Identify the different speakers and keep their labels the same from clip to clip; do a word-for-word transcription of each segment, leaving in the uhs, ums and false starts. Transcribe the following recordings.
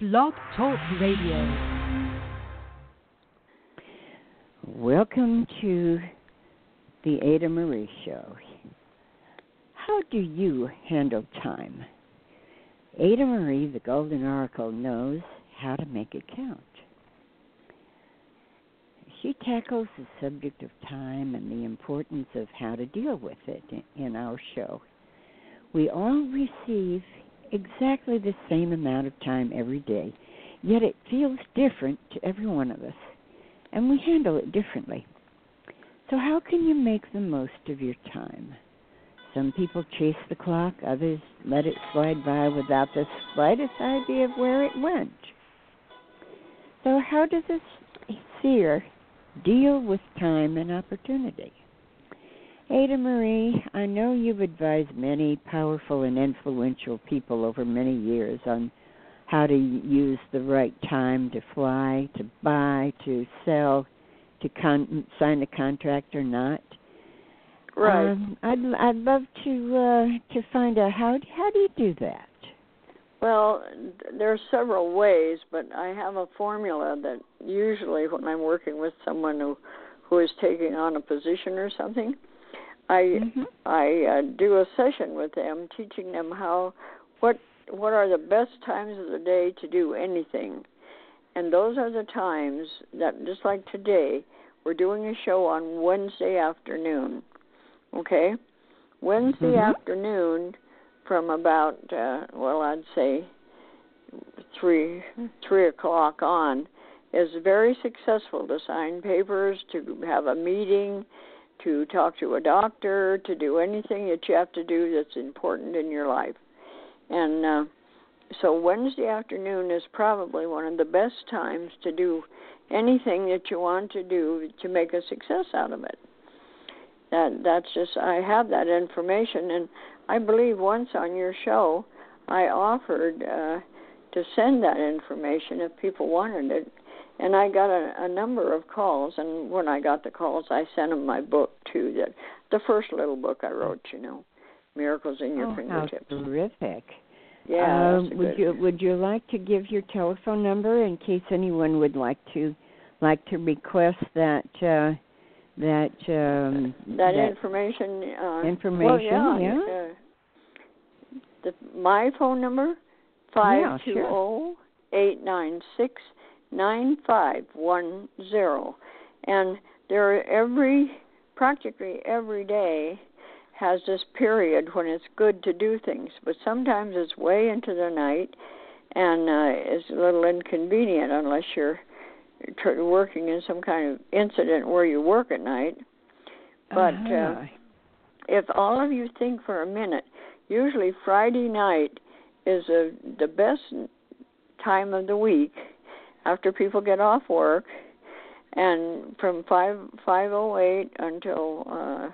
Speaker 1: Blog Talk Radio.
Speaker 2: Welcome to the Ada Marie Show. How do you handle time? Ada Marie, the Golden Oracle, knows how to make it count. She tackles the subject of time and the importance of how to deal with it in our show. We all receive exactly the same amount of time every day, yet it feels different to every one of us, and we handle it differently. So how can you make the most of your time? Some people chase the clock, others let it slide by without the slightest idea of where it went. So how does a seer deal with time and opportunity? Ada Marie, I know you've advised many powerful and influential people over many years on how to use the right time to fly, to buy, to sell, to con- sign a contract or not.
Speaker 3: Right.
Speaker 2: Um, I'd I'd love to uh, to find out how how do you do that?
Speaker 3: Well, there are several ways, but I have a formula that usually when I'm working with someone who who is taking on a position or something, I mm-hmm. I uh, do a session with them, teaching them how what what are the best times of the day to do anything, and those are the times that, just like today, we're doing a show on Wednesday afternoon. Okay, Wednesday mm-hmm. afternoon from about uh, well, I'd say three three o'clock on is very successful to sign papers, to have a meeting, to talk to a doctor, to do anything that you have to do that's important in your life. And uh, so Wednesday afternoon is probably one of the best times to do anything that you want to do to make a success out of it. That that's just, I have that information, and I believe once on your show I offered uh, to send that information if people wanted it. And I got a, a number of calls, and when I got the calls, I sent them my book, too, that, the first little book I wrote, you know, Miracles in Your
Speaker 2: oh,
Speaker 3: Fingertips.
Speaker 2: How terrific.
Speaker 3: Yeah,
Speaker 2: uh, would you Would you like to give your telephone number in case anyone would like to like to request that uh, that um,
Speaker 3: that, that information? Uh,
Speaker 2: information,
Speaker 3: well, yeah.
Speaker 2: yeah.
Speaker 3: Uh, the, my phone number, five two zero, eight nine six, nine five one zero, and there are every practically every day has this period when it's good to do things, but sometimes it's way into the night and uh, it's a little inconvenient unless you're tr- working in some kind of incident where you work at night. But
Speaker 2: uh-huh.
Speaker 3: uh, if all of you think for a minute, usually Friday night is a, the best time of the week after people get off work, and from five five oh eight until uh,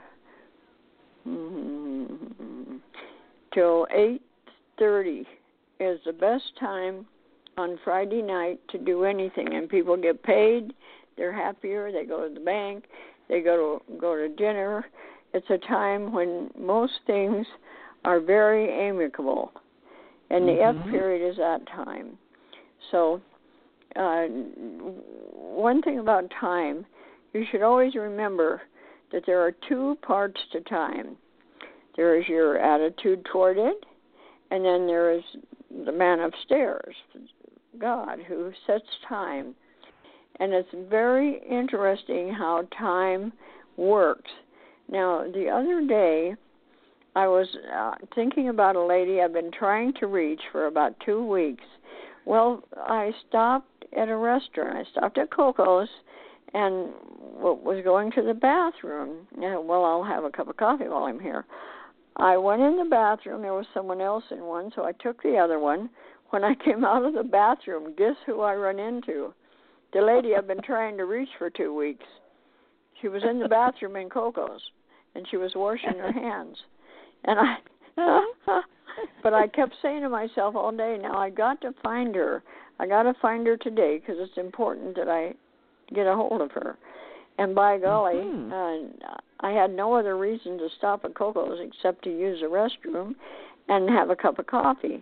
Speaker 3: mm, till eight thirty is the best time on Friday night to do anything, and people get paid. They're happier. They go to the bank. They go to go to dinner. It's a time when most things are very amicable, and the
Speaker 2: mm-hmm.
Speaker 3: F period is that time. So. Uh, one thing about time, you should always remember that there are two parts to time. There is your attitude toward it, and then there is the man upstairs, God, who sets time. And it's very interesting how time works. Now, the other day, I was uh, thinking about a lady I've been trying to reach for about two weeks. Well, I stopped at a restaurant. I stopped at Coco's and was going to the bathroom. And, well, I'll have a cup of coffee while I'm here. I went in the bathroom. There was someone else in one, so I took the other one. When I came out of the bathroom, guess who I run into? The lady I've been trying to reach for two weeks. She was in the bathroom in Coco's, and she was washing her hands. And I... But I kept saying to myself all day, now I got to find her. I got to find her today because it's important that I get a hold of her. And by golly, mm-hmm. uh, I had no other reason to stop at Coco's except to use the restroom and have a cup of coffee.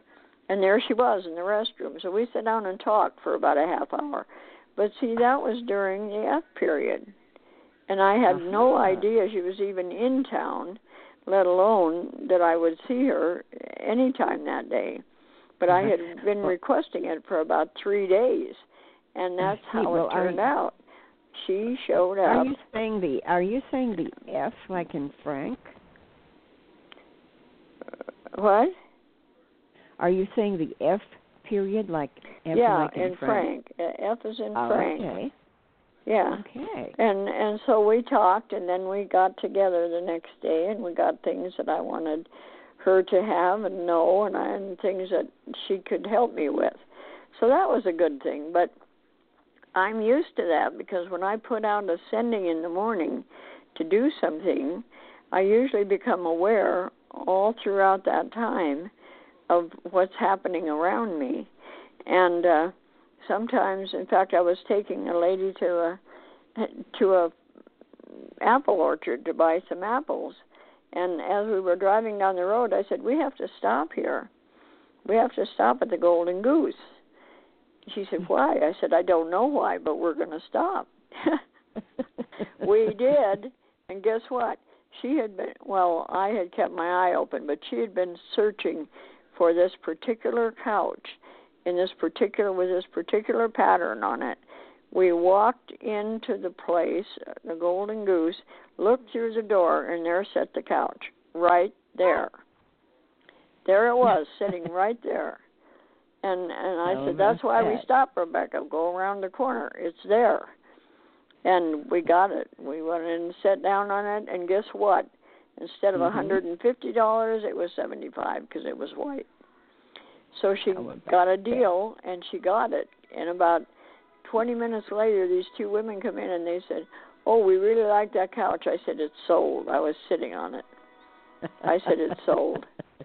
Speaker 3: And there she was in the restroom. So we sat down and talked for about a half hour. But see, that was during the F period. And I had uh-huh. no idea she was even in town, let alone that I would see her anytime that day. But uh-huh. I had been well, requesting it for about three days. And that's how well, it turned you, out. She showed up.
Speaker 2: Are you saying the Are you saying the F like in Frank?
Speaker 3: Uh, what?
Speaker 2: Are you saying the F period like F
Speaker 3: yeah,
Speaker 2: like in,
Speaker 3: in
Speaker 2: Frank?
Speaker 3: Frank. F is in
Speaker 2: oh,
Speaker 3: Frank.
Speaker 2: Okay.
Speaker 3: Yeah.
Speaker 2: Okay.
Speaker 3: And and so we talked, and then we got together the next day, and we got things that I wanted her to have and know, and, I, and things that she could help me with. So that was a good thing. But I'm used to that because when I put out a sending in the morning to do something, I usually become aware all throughout that time of what's happening around me. And uh, sometimes, in fact, I was taking a lady to a to a apple orchard to buy some apples. And as we were driving down the road, I said, we have to stop here. We have to stop at the Golden Goose. She said, why? I said, I don't know why, but we're going to stop. We did, and guess what? She had been, well, I had kept my eye open, but she had been searching for this particular couch in this particular, with this particular pattern on it. We walked into the place, the Golden Goose, looked through the door, and there sat the couch, right there. There it was, sitting right there. And and I oh, said, that's why we stopped, Rebecca. Go around the corner. It's there. And we got it. We went in and sat down on it, and guess what? Instead of mm-hmm. one hundred fifty dollars, it was seventy-five dollars because it was white. So she got a deal, and she got it. And about twenty minutes later, these two women come in, and they said, oh, we really like that couch. I said, it's sold. I was sitting on it. I said, it's sold.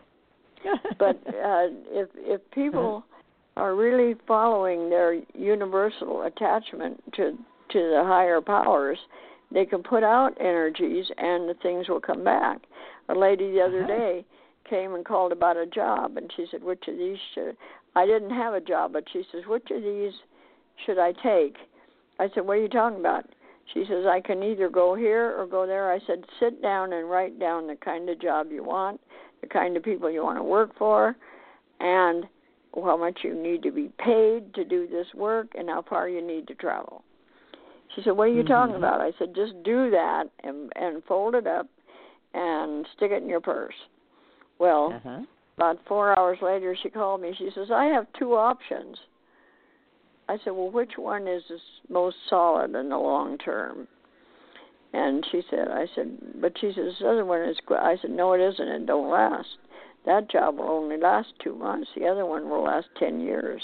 Speaker 3: But uh, if if people are really following their universal attachment to to the higher powers, they can put out energies and the things will come back. A lady the other uh-huh. day came and called about a job, and she said, which of these should... I didn't have a job, but she says, which of these should I take? I said, what are you talking about? She says, I can either go here or go there. I said, sit down and write down the kind of job you want, the kind of people you want to work for, and how much you need to be paid to do this work, and how far you need to travel. She said, what are you mm-hmm. talking about? I said, just do that and, and fold it up and stick it in your purse. Well, uh-huh. about four hours later, she called me. She says, I have two options. I said, well, which one is most solid in the long term? And she said, I said, but she said, this other one is good. I said, no, it isn't. It don't last. That job will only last two months. The other one will last ten years.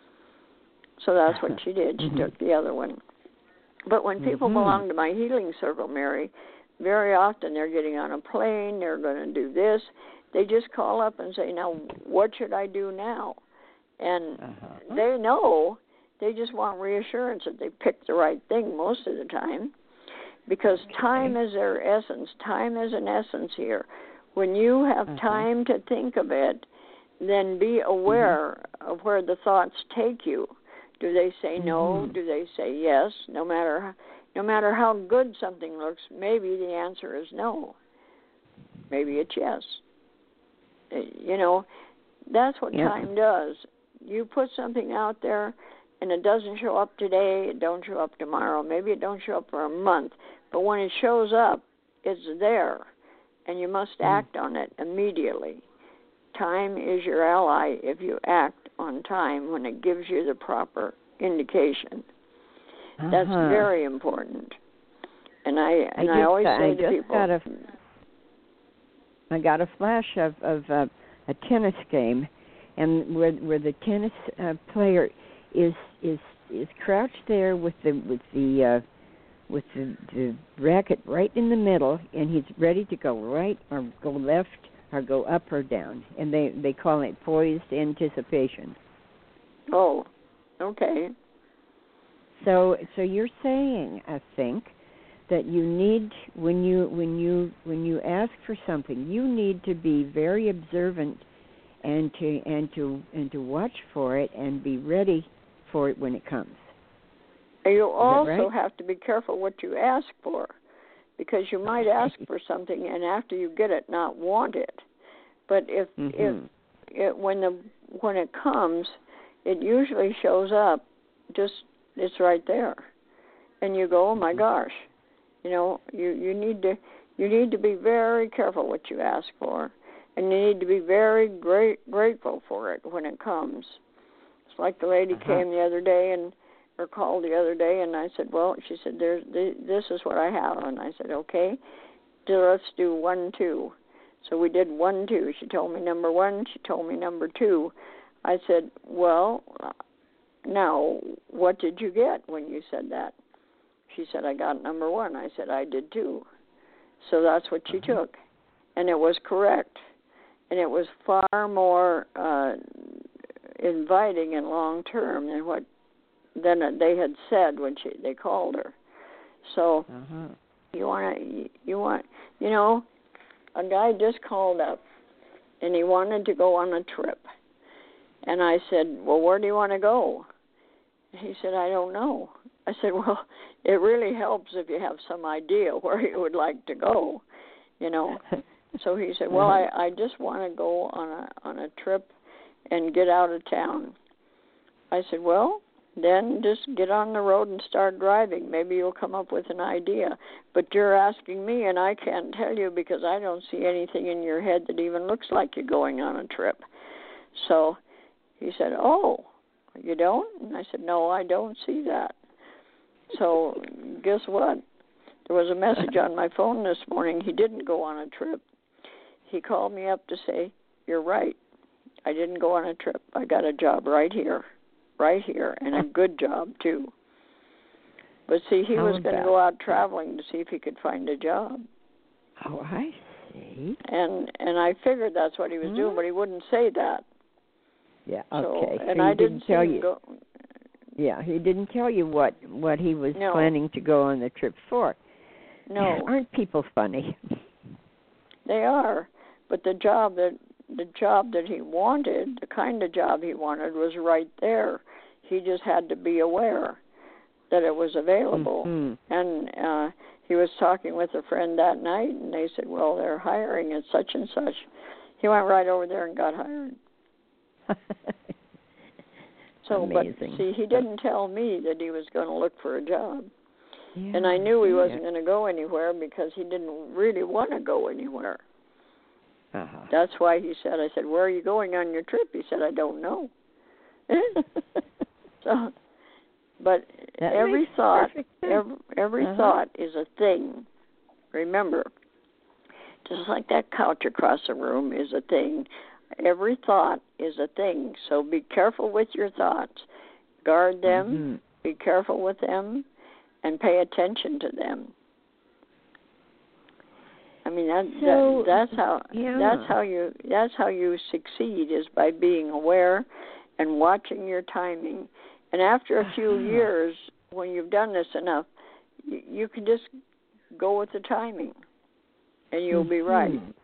Speaker 3: So that's what she did. She mm-hmm. took the other one. But when people mm-hmm. belong to my healing circle, Mary, very often they're getting on a plane, they're going to do this. They just call up and say, now, what should I do now? And uh-huh. they know. They just want reassurance that they picked the right thing most of the time. Because okay. time is their essence. Time is an essence here. When you have uh-huh. time to think of it, then be aware mm-hmm. of where the thoughts take you. Do they say mm-hmm. no? Do they say yes? No matter, no matter how good something looks, maybe the answer is no. Maybe it's yes. You know, that's what yep. time does. You put something out there, and it doesn't show up today, it don't show up tomorrow. Maybe it don't show up for a month. But when it shows up, it's there, and you must mm. act on it immediately. Time is your ally if you act on time when it gives you the proper indication. Uh-huh. That's very important. And I and I, just, I always say
Speaker 2: I
Speaker 3: to people...
Speaker 2: Got a, I got a flash of, of uh, a tennis game, and where where the tennis uh, player is is is crouched there with the with the uh, with the, the racket right in the middle, and he's ready to go right or go left or go up or down, and they they call it poised anticipation.
Speaker 3: Oh, okay.
Speaker 2: So so you're saying, I think, that you need when you when you when you ask for something, you need to be very observant and to and to and to watch for it and be ready for it when it comes.
Speaker 3: You also
Speaker 2: right?
Speaker 3: have to be careful what you ask for, because you might ask for something and after you get it, not want it. But if
Speaker 2: mm-hmm.
Speaker 3: if it, when the when it comes, it usually shows up. Just it's right there, and you go, oh my gosh, you know, you you need to you need to be very careful what you ask for, and you need to be very great grateful for it when it comes. It's like the lady
Speaker 2: uh-huh.
Speaker 3: came the other day and or called the other day, and I said, well, she said, there's this is what I have, and I said, okay, let's do one two. So we did one two. She told me number one. She told me number two. I said, well, now what did you get when you said that? She said, I got number one. I said, I did too. So that's what she
Speaker 2: uh-huh.
Speaker 3: took, and it was correct, and it was far more uh, inviting and long term than what than they had said when she they called her. So
Speaker 2: uh-huh.
Speaker 3: you want to you want you know. A guy just called up, and he wanted to go on a trip. And I said, well, where do you want to go? He said, I don't know. I said, well, it really helps if you have some idea where you would like to go, you know. So he said, well, I, I just want to go on a on a trip and get out of town. I said, well, then just get on the road and start driving. Maybe you'll come up with an idea. But you're asking me, and I can't tell you because I don't see anything in your head that even looks like you're going on a trip. So he said, oh, you don't? And I said, no, I don't see that. So guess what? There was a message on my phone this morning. He didn't go on a trip. He called me up to say, you're right. I didn't go on a trip. I got a job right here. right here, and a good job, too. But see, he
Speaker 2: How
Speaker 3: was going to
Speaker 2: about-
Speaker 3: go out traveling to see if he could find a job.
Speaker 2: Oh, I see.
Speaker 3: And and I figured that's what he was
Speaker 2: hmm.
Speaker 3: doing, but he wouldn't say that.
Speaker 2: Yeah,
Speaker 3: So,
Speaker 2: okay.
Speaker 3: and
Speaker 2: so
Speaker 3: I
Speaker 2: he
Speaker 3: didn't
Speaker 2: didn't tell
Speaker 3: see him
Speaker 2: you.
Speaker 3: go.
Speaker 2: Yeah, he didn't tell you what, what he was
Speaker 3: No.
Speaker 2: planning to go on the trip for.
Speaker 3: No.
Speaker 2: Aren't people funny?
Speaker 3: They are, but the job that the job that he wanted, the kind of job he wanted, was right there. He just had to be aware that it was available.
Speaker 2: Mm-hmm.
Speaker 3: And uh, he was talking with a friend that night, and they said, well, they're hiring at such and such. He went right over there and got hired. So,
Speaker 2: Amazing.
Speaker 3: but see, he didn't tell me that he was going to look for a job.
Speaker 2: Yeah,
Speaker 3: And I knew he
Speaker 2: yeah.
Speaker 3: wasn't going to go anywhere because he didn't really want to go anywhere.
Speaker 2: Uh-huh.
Speaker 3: That's why he said, I said, where are you going on your trip? He said, I don't know. So, but
Speaker 2: That
Speaker 3: every
Speaker 2: makes
Speaker 3: thought,
Speaker 2: perfect sense.
Speaker 3: every, every
Speaker 2: Uh-huh.
Speaker 3: thought is a thing. Remember, just like that couch across the room is a thing, every thought is a thing. So be careful with your thoughts. Guard them,
Speaker 2: Mm-hmm.
Speaker 3: be careful with them, and pay attention to them. I mean that,
Speaker 2: So,
Speaker 3: that that's how
Speaker 2: yeah.
Speaker 3: that's how you that's how you succeed, is by being aware and watching your timing. And after a few
Speaker 2: Uh-huh.
Speaker 3: years, when you've done this enough, you, you can just go with the timing, and you'll be right.
Speaker 2: Mm-hmm.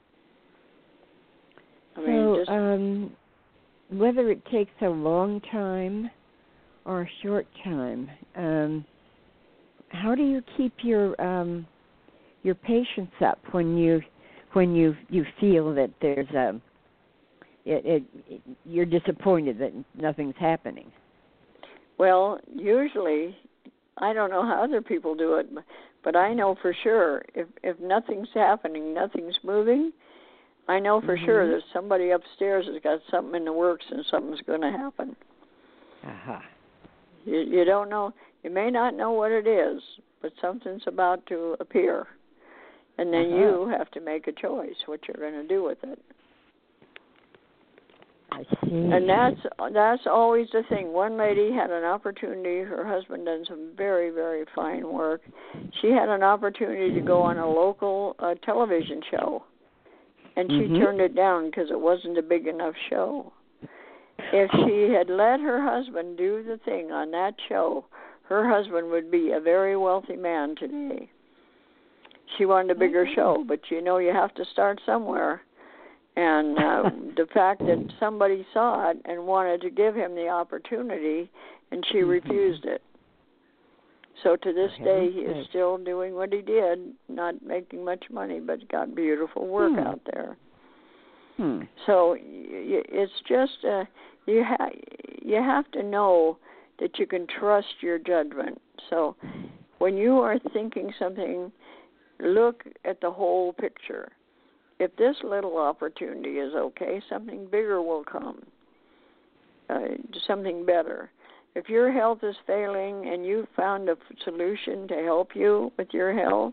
Speaker 3: I mean,
Speaker 2: so,
Speaker 3: just
Speaker 2: um, whether it takes a long time or a short time, um, how do you keep your um, your patience up when you when you you feel that there's a it, it, it you're disappointed that nothing's happening?
Speaker 3: well, usually, I don't know how other people do it, but I know for sure if if nothing's happening, nothing's moving, I know for
Speaker 2: mm-hmm.
Speaker 3: sure there's somebody upstairs that's got something in the works and something's going to happen.
Speaker 2: Uh-huh.
Speaker 3: You, you don't know, you may not know what it is, but something's about to appear. And then
Speaker 2: Uh-huh.
Speaker 3: you have to make a choice what you're going to do with it.
Speaker 2: I see.
Speaker 3: And that's that's always the thing. One lady had an opportunity. Her husband done some very, very fine work. She had an opportunity to go on a local uh, television show, and she
Speaker 2: mm-hmm.
Speaker 3: turned it down because it wasn't a big enough show. If she had let her husband do the thing on that show, her husband would be a very wealthy man today. She wanted a bigger
Speaker 2: mm-hmm.
Speaker 3: show, but you know you have to start somewhere. And uh, the fact that somebody saw it and wanted to give him the opportunity, and she mm-hmm. refused it. So to this day, he is still doing what he did, not making much money, but got beautiful work
Speaker 2: hmm.
Speaker 3: out there.
Speaker 2: Hmm.
Speaker 3: So it's just uh, you ha- you have to know that you can trust your judgment. So when you are thinking something, look at the whole picture. If this little opportunity is okay, something bigger will come, uh, something better. If your health is failing and you found a solution to help you with your health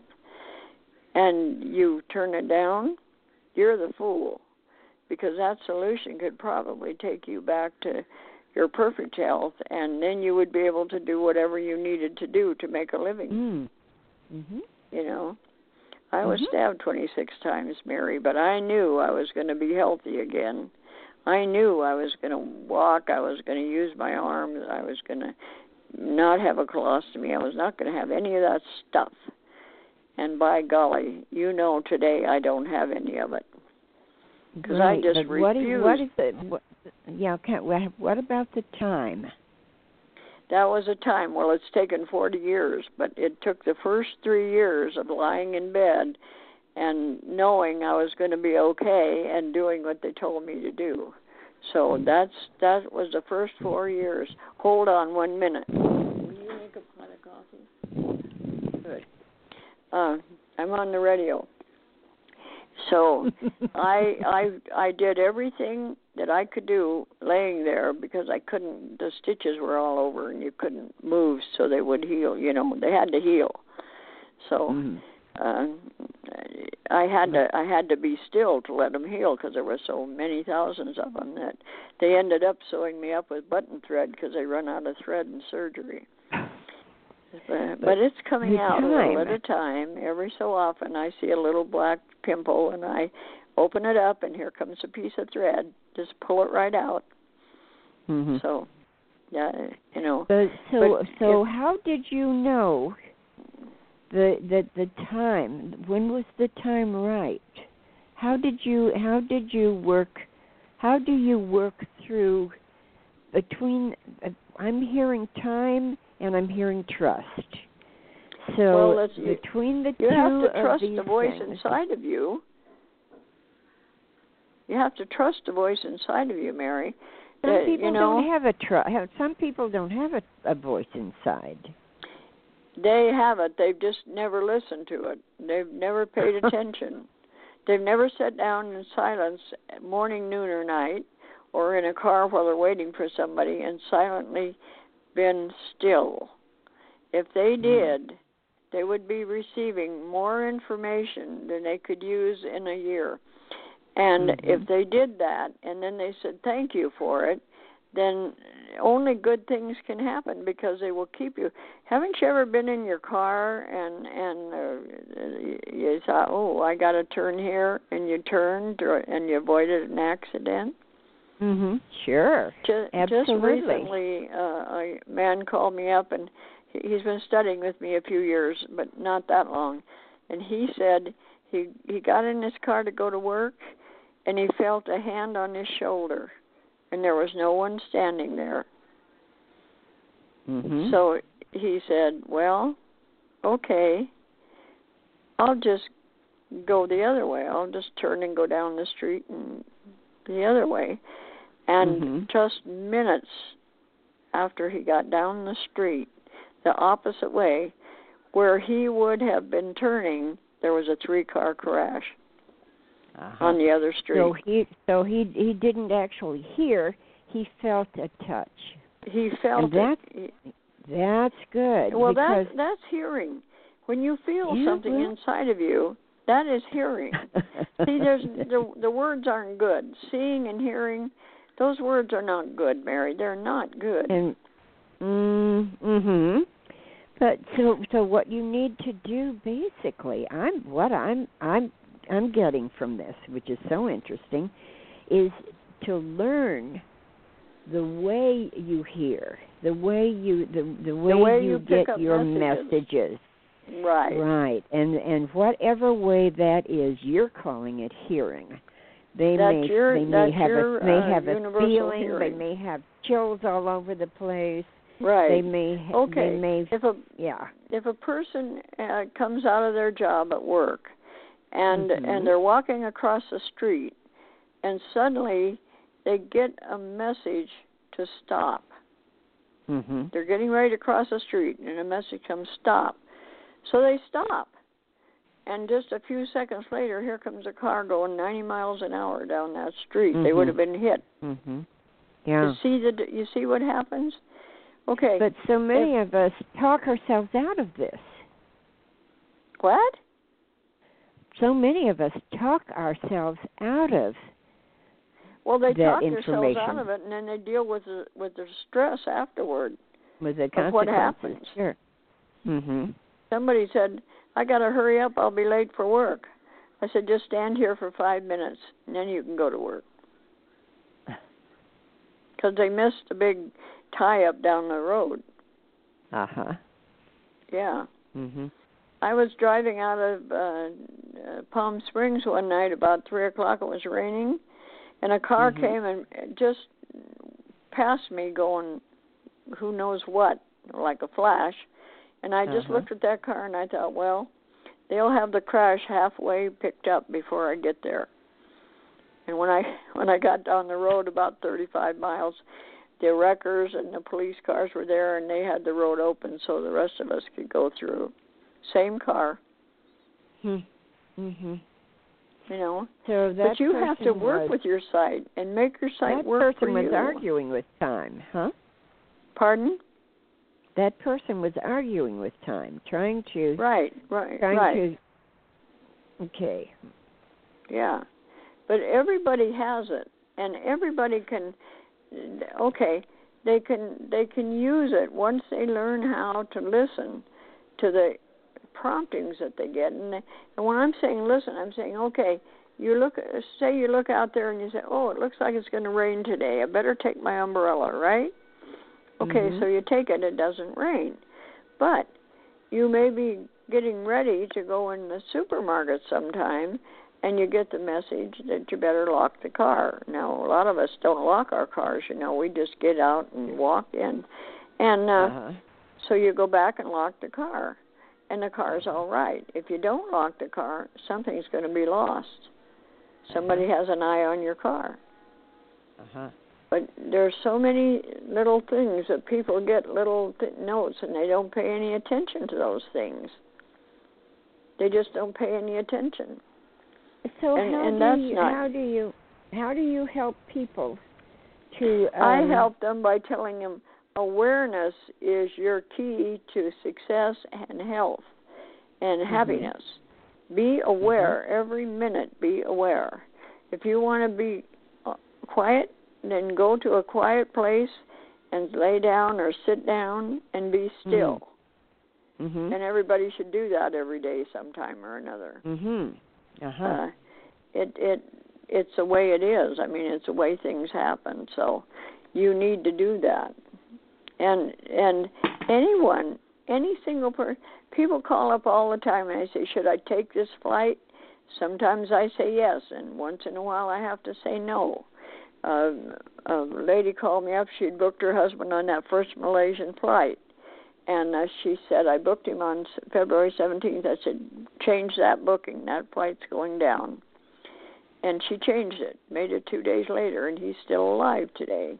Speaker 3: and you turn it down, you're the fool, because that solution could probably take you back to your perfect health, and then you would be able to do whatever you needed to do to make a living.
Speaker 2: Mm. Mm-hmm.
Speaker 3: You know, I
Speaker 2: mm-hmm.
Speaker 3: was stabbed twenty-six times, Mary, but I knew I was going to be healthy again. I knew I was going to walk, I was going to use my arms, I was going to not have a colostomy, I was not going to have any of that stuff. And by golly, you know today I don't have any of it. Because I just
Speaker 2: but
Speaker 3: refused.
Speaker 2: What is, what is it? What, yeah, okay, what about the time?
Speaker 3: That was a time. Well, it's taken forty years, but it took the first three years of lying in bed and knowing I was going to be okay and doing what they told me to do. So that's that was the first four years. Hold on one minute. Will you make a pot of coffee? Good. Uh, I'm on the radio. So I I I did everything that I could do laying there because I couldn't. The stitches were all over and you couldn't move, so they would heal. You know, they had to heal. So. Mm-hmm. Uh, I had to I had to be still to let them heal because there were so many thousands of them that they ended up sewing me up with button thread because they run out of thread in surgery. But, but it's coming out a little at a time. Every so often I see a little black pimple and I open it up and here comes a piece of thread. Just pull it right out.
Speaker 2: Mm-hmm.
Speaker 3: So, yeah, you know.
Speaker 2: But so
Speaker 3: but
Speaker 2: so
Speaker 3: if,
Speaker 2: how did you know the the the time? When was the time right? How did you how did you work? How do you work through between? Uh, I'm hearing time and I'm hearing trust. So
Speaker 3: well,
Speaker 2: between the
Speaker 3: you
Speaker 2: two
Speaker 3: have to trust
Speaker 2: of these
Speaker 3: the voice
Speaker 2: things,
Speaker 3: inside of you. You have to trust the voice inside of you, Mary.
Speaker 2: Some
Speaker 3: that,
Speaker 2: people
Speaker 3: you know,
Speaker 2: don't have a trust. Some people don't have a, a voice inside.
Speaker 3: They have it. They've just never listened to it. They've never paid attention. They've never sat down in silence, morning, noon, or night, or in a car while they're waiting for somebody and silently been still. If they did, they would be receiving more information than they could use in a year. And mm-hmm. if they did that and then they said thank you for it, then only good things can happen because they will keep you. Haven't you ever been in your car and and uh, you thought, oh, I got to turn here, and you turned and you avoided an accident?
Speaker 2: Mhm. Sure.
Speaker 3: Just,
Speaker 2: Absolutely.
Speaker 3: Just recently, uh, a man called me up, and he's been studying with me a few years, but not that long. And he said he he got in his car to go to work, and he felt a hand on his shoulder, and there was no one standing there.
Speaker 2: Mm-hmm.
Speaker 3: So he said, well, okay, I'll just go the other way. I'll just turn and go down the street and the other way. And
Speaker 2: mm-hmm.
Speaker 3: just minutes after he got down the street, the opposite way, where he would have been turning, there was a three-car crash
Speaker 2: uh-huh.
Speaker 3: on the other street.
Speaker 2: So he, so he, he didn't actually hear. He felt a touch.
Speaker 3: He felt
Speaker 2: and that's,
Speaker 3: it.
Speaker 2: That's good.
Speaker 3: Well,
Speaker 2: because
Speaker 3: that's that's hearing. When you feel
Speaker 2: yeah,
Speaker 3: something
Speaker 2: well.
Speaker 3: inside of you, that is hearing. See, there's the the words aren't good. Seeing and hearing, those words are not good, Mary. They're not good.
Speaker 2: And mm, mhm. But so so what you need to do basically, I'm what I'm I'm I'm getting from this, which is so interesting, is to learn the way you hear, the way you the the way,
Speaker 3: the way
Speaker 2: you,
Speaker 3: you
Speaker 2: get your
Speaker 3: messages.
Speaker 2: messages.
Speaker 3: Right.
Speaker 2: Right. And and whatever way that is, you're calling it hearing. They
Speaker 3: that's
Speaker 2: may
Speaker 3: your,
Speaker 2: they may
Speaker 3: that's
Speaker 2: have
Speaker 3: your,
Speaker 2: a may
Speaker 3: uh,
Speaker 2: have a
Speaker 3: universal
Speaker 2: feeling.
Speaker 3: hearing.
Speaker 2: They may have chills all over the place.
Speaker 3: Right.
Speaker 2: They may.
Speaker 3: Okay.
Speaker 2: They may.
Speaker 3: If a
Speaker 2: Yeah.
Speaker 3: if a person uh, comes out of their job at work, and
Speaker 2: Mhm.
Speaker 3: and they're walking across the street, and suddenly they get a message to stop.
Speaker 2: Mhm.
Speaker 3: They're getting ready to cross the street, and a message comes, stop. So they stop. And just a few seconds later, here comes a car going ninety miles an hour down that street.
Speaker 2: Mhm.
Speaker 3: They would have been hit.
Speaker 2: Mhm. Yeah.
Speaker 3: You see the you see what happens? Okay.
Speaker 2: But so many
Speaker 3: if,
Speaker 2: of us talk ourselves out of this.
Speaker 3: What?
Speaker 2: So many of us talk ourselves out of
Speaker 3: Well, they
Speaker 2: that
Speaker 3: talk themselves
Speaker 2: information.
Speaker 3: out of it, and then they deal with the with the stress afterward.
Speaker 2: with the
Speaker 3: Of
Speaker 2: consequences.
Speaker 3: what happens.
Speaker 2: Sure. Mhm.
Speaker 3: Somebody said, I got to hurry up, I'll be late for work. I said, just stand here for five minutes, and then you can go to work. Because they missed a big tie-up down the road.
Speaker 2: Uh-huh.
Speaker 3: Yeah.
Speaker 2: Mhm.
Speaker 3: I was driving out of uh, uh, Palm Springs one night about three o'clock. It was raining, and a car
Speaker 2: Mhm.
Speaker 3: came and just passed me going who knows what, like a flash. And I just
Speaker 2: Uh-huh.
Speaker 3: looked at that car and I thought, well, they'll have the crash halfway picked up before I get there. And when I when I got down the road about thirty-five miles, the wreckers and the police cars were there, and they had the road open so the rest of us could go through. Same car.
Speaker 2: Hmm. Mhm.
Speaker 3: You know.
Speaker 2: So that
Speaker 3: But you have to
Speaker 2: person
Speaker 3: work
Speaker 2: was,
Speaker 3: with your site and make your site
Speaker 2: that
Speaker 3: work for
Speaker 2: person was
Speaker 3: you.
Speaker 2: arguing with time, huh?
Speaker 3: Pardon?
Speaker 2: That person was arguing with time, trying to
Speaker 3: Right, right,
Speaker 2: trying
Speaker 3: right.
Speaker 2: to okay.
Speaker 3: Yeah. But everybody has it, and everybody can okay, they can they can use it once they learn how to listen to the promptings that they get. And, they, and when I'm saying listen, I'm saying, okay, you look say you look out there and you say, oh, it looks like it's going to rain today. I better take my umbrella, right? Okay,
Speaker 2: Mhm.
Speaker 3: so you take it, it doesn't rain. But you may be getting ready to go in the supermarket sometime, and you get the message that you better lock the car. Now, a lot of us don't lock our cars, you know. We just get out and walk in. And uh,
Speaker 2: Uh-huh.
Speaker 3: so you go back and lock the car, and the car's all right. If you don't lock the car, something's going to be lost. Somebody
Speaker 2: Uh-huh.
Speaker 3: has an eye on your car.
Speaker 2: Uh-huh.
Speaker 3: But there's so many little things that people get little th- notes, and they don't pay any attention to those things. They just don't pay any attention.
Speaker 2: So
Speaker 3: And-
Speaker 2: how
Speaker 3: and
Speaker 2: do
Speaker 3: that's
Speaker 2: you
Speaker 3: not-
Speaker 2: how do you how do you help people to um,
Speaker 3: I help them by telling them awareness is your key to success and health and
Speaker 2: Mhm.
Speaker 3: happiness. Be aware
Speaker 2: Mhm.
Speaker 3: every minute. Be aware. If you want to be uh, quiet, then go to a quiet place and lay down or sit down and be still.
Speaker 2: Mhm.
Speaker 3: And everybody should do that every day sometime or another.
Speaker 2: Mhm. Uh-huh.
Speaker 3: Uh, it it it's the way it is. I mean, it's the way things happen. So you need to do that. And and anyone, any single person, people call up all the time and I say, should I take this flight? Sometimes I say yes, and once in a while I have to say no. Uh, a lady called me up. She'd booked her husband on that first Malaysian flight. And uh, she said, I booked him on February seventeenth. I said, change that booking. That flight's going down. And she changed it, made it two days later, and he's still alive today.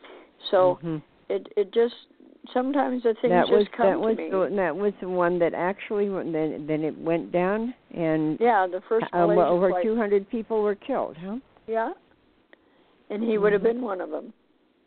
Speaker 3: So
Speaker 2: Mhm.
Speaker 3: it it just, sometimes the things
Speaker 2: that
Speaker 3: just
Speaker 2: was
Speaker 3: come
Speaker 2: that
Speaker 3: to
Speaker 2: was
Speaker 3: me.
Speaker 2: the, that was the one that actually went- then then it went down and
Speaker 3: Yeah, the first
Speaker 2: uh,
Speaker 3: Malaysian
Speaker 2: well, over
Speaker 3: flight.
Speaker 2: two hundred people were killed, huh?
Speaker 3: Yeah. And he would have
Speaker 2: Mhm.
Speaker 3: been one of them.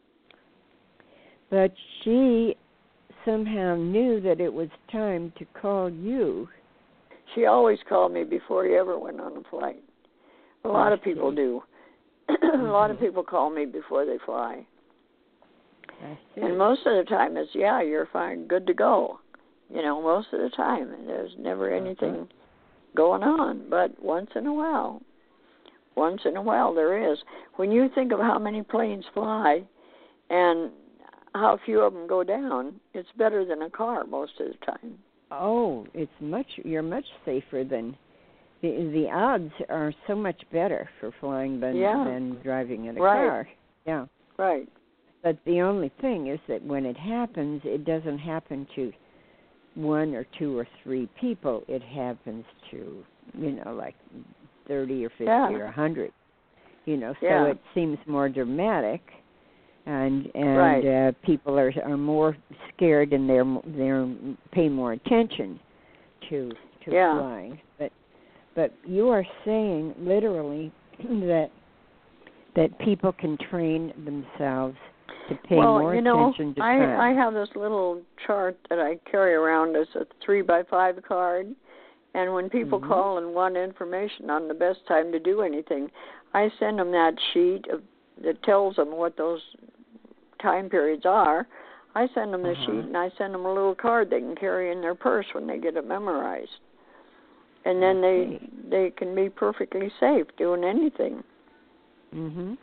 Speaker 2: But she somehow knew that it was time to call you.
Speaker 3: She always called me before he ever went on a flight. A lot
Speaker 2: I
Speaker 3: of people
Speaker 2: see.
Speaker 3: do. A lot of
Speaker 2: Mhm.
Speaker 3: people call me before they fly.
Speaker 2: I see.
Speaker 3: And most of the time it's, yeah, you're fine, good to go. You know, most of the time. There's never anything
Speaker 2: Uh-huh.
Speaker 3: going on. But once in a while, once in a while there is. When you think of how many planes fly and how few of them go down, it's better than a car most of the time.
Speaker 2: Oh, it's much. You're much safer than the the odds are so much better for flying than
Speaker 3: Yeah.
Speaker 2: than driving in a
Speaker 3: Right.
Speaker 2: car. Yeah.
Speaker 3: Right.
Speaker 2: But the only thing is that when it happens, it doesn't happen to one or two or three people. It happens to, you know, like thirty or fifty
Speaker 3: Yeah.
Speaker 2: or a hundred. You know, so
Speaker 3: Yeah.
Speaker 2: it seems more dramatic, and and
Speaker 3: Right.
Speaker 2: uh, people are are more scared, and they're they're pay more attention to to
Speaker 3: Yeah.
Speaker 2: flying. But but you are saying literally that that people can train themselves to pay
Speaker 3: well,
Speaker 2: more
Speaker 3: you know,
Speaker 2: attention to
Speaker 3: I,
Speaker 2: time.
Speaker 3: I have this little chart that I carry around as a three by five card, and when people
Speaker 2: Mhm.
Speaker 3: call and want information on the best time to do anything, I send them that sheet of, that tells them what those time periods are. I send them the
Speaker 2: Uh-huh.
Speaker 3: sheet, and I send them a little card they can carry in their purse when they get it memorized, and then
Speaker 2: Okay.
Speaker 3: they they can be perfectly safe doing anything.
Speaker 2: Mhm.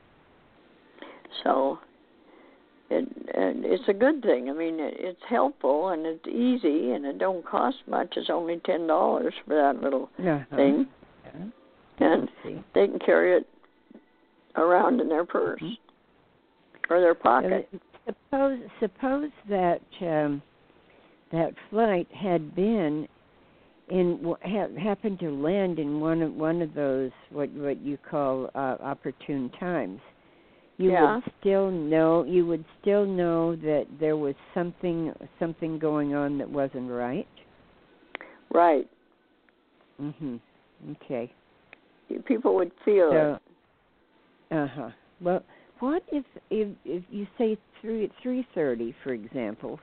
Speaker 3: So it, and it's a good thing. I mean, it, it's helpful and it's easy and it don't cost much. It's only ten dollars for that little
Speaker 2: Uh-huh.
Speaker 3: thing,
Speaker 2: Yeah.
Speaker 3: and
Speaker 2: I see.
Speaker 3: they can carry it around in their purse
Speaker 2: Mhm.
Speaker 3: or their pocket.
Speaker 2: Uh, suppose suppose that um, that flight had been in ha, happened to land in one of one of those what what you call uh, opportune times. You
Speaker 3: Yeah.
Speaker 2: would still know you would still know that there was something something going on that wasn't right.
Speaker 3: Right.
Speaker 2: Mhm. Okay.
Speaker 3: People would feel
Speaker 2: So,
Speaker 3: it.
Speaker 2: uh huh. Well, what if if if you say three three thirty, for example?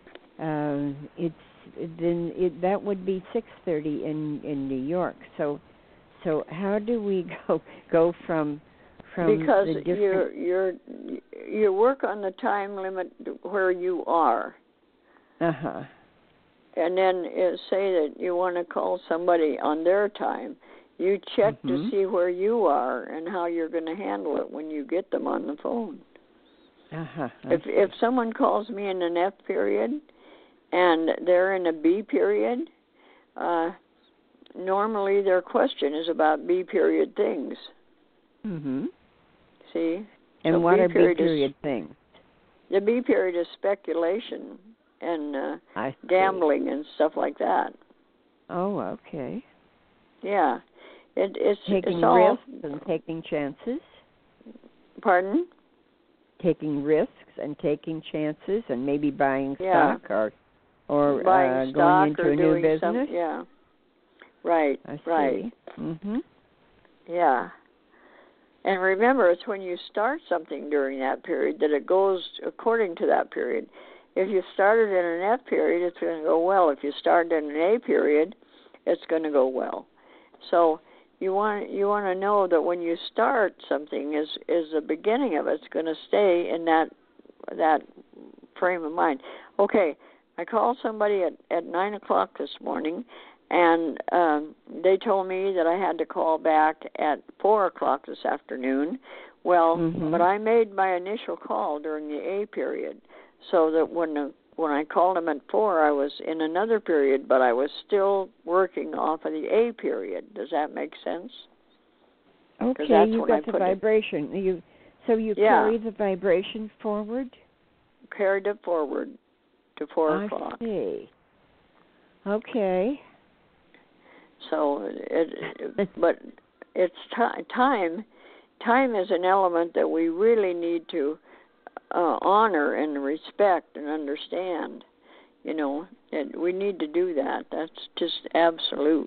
Speaker 2: Uh, it's then it, that would be six thirty in in New York. So, so how do we go go from from
Speaker 3: Because
Speaker 2: the different?
Speaker 3: you're you're you work on the time limit where you are,
Speaker 2: Uh huh.
Speaker 3: and then uh, say that you want to call somebody on their time. You check
Speaker 2: Mhm.
Speaker 3: to see where you are and how you're going to handle it when you get them on the phone.
Speaker 2: Uh huh.
Speaker 3: If if someone calls me in an F period and they're in a B period, uh, normally their question is about B period things.
Speaker 2: Mhm.
Speaker 3: See?
Speaker 2: And
Speaker 3: So
Speaker 2: what
Speaker 3: B
Speaker 2: are B
Speaker 3: period
Speaker 2: period
Speaker 3: is,
Speaker 2: things?
Speaker 3: The B period is speculation and uh,
Speaker 2: I see.
Speaker 3: gambling and stuff like that.
Speaker 2: Oh, okay.
Speaker 3: Yeah, it, it's
Speaker 2: Taking
Speaker 3: it's all.
Speaker 2: risks and taking chances.
Speaker 3: Pardon?
Speaker 2: Taking risks and taking chances, and maybe buying
Speaker 3: Yeah.
Speaker 2: stock or or
Speaker 3: Buying
Speaker 2: uh,
Speaker 3: stock
Speaker 2: going into
Speaker 3: or
Speaker 2: a new
Speaker 3: doing
Speaker 2: business.
Speaker 3: some. Yeah. Right.
Speaker 2: I see.
Speaker 3: Right.
Speaker 2: Mhm.
Speaker 3: Yeah. And remember, it's when you start something during that period that it goes according to that period. If you started in an F period, it's going to go well. If you started in an A period, it's going to go well. So you want you want to know that when you start something, is is the beginning of it. It's going to stay in that that frame of mind. Okay, I called somebody at at nine o'clock this morning, and um, they told me that I had to call back at four o'clock this afternoon. Well,
Speaker 2: Mhm.
Speaker 3: but I made my initial call during the A period, so that when the, when I called them at four, I was in another period, but I was still working off of the A period. Does that make sense?
Speaker 2: Okay,
Speaker 3: that's
Speaker 2: you
Speaker 3: when I
Speaker 2: got the
Speaker 3: put it.
Speaker 2: vibration. You so you
Speaker 3: Yeah.
Speaker 2: carry the vibration forward.
Speaker 3: Carried it forward to four
Speaker 2: I
Speaker 3: o'clock.
Speaker 2: see. Okay.
Speaker 3: So it, it but it's ti- time. Time is an element that we really need to uh, honor and respect and understand. You know, and we need to do that. That's just absolute.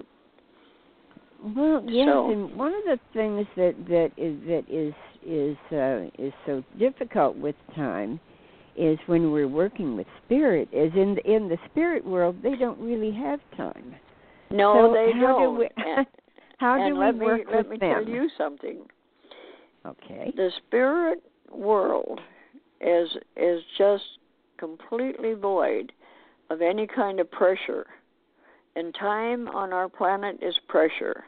Speaker 2: Well, yes,
Speaker 3: So-
Speaker 2: and one of the things that that is that is is uh, is so difficult with time is when we're working with spirit. Is in the, in the spirit world, they don't really have time.
Speaker 3: No,
Speaker 2: So
Speaker 3: they
Speaker 2: how
Speaker 3: don't.
Speaker 2: Do we,
Speaker 3: and
Speaker 2: how
Speaker 3: and
Speaker 2: do
Speaker 3: let
Speaker 2: we
Speaker 3: me
Speaker 2: work
Speaker 3: let
Speaker 2: with
Speaker 3: me
Speaker 2: them?
Speaker 3: tell you something.
Speaker 2: Okay.
Speaker 3: The spirit world is is just completely void of any kind of pressure. And time on our planet is pressure.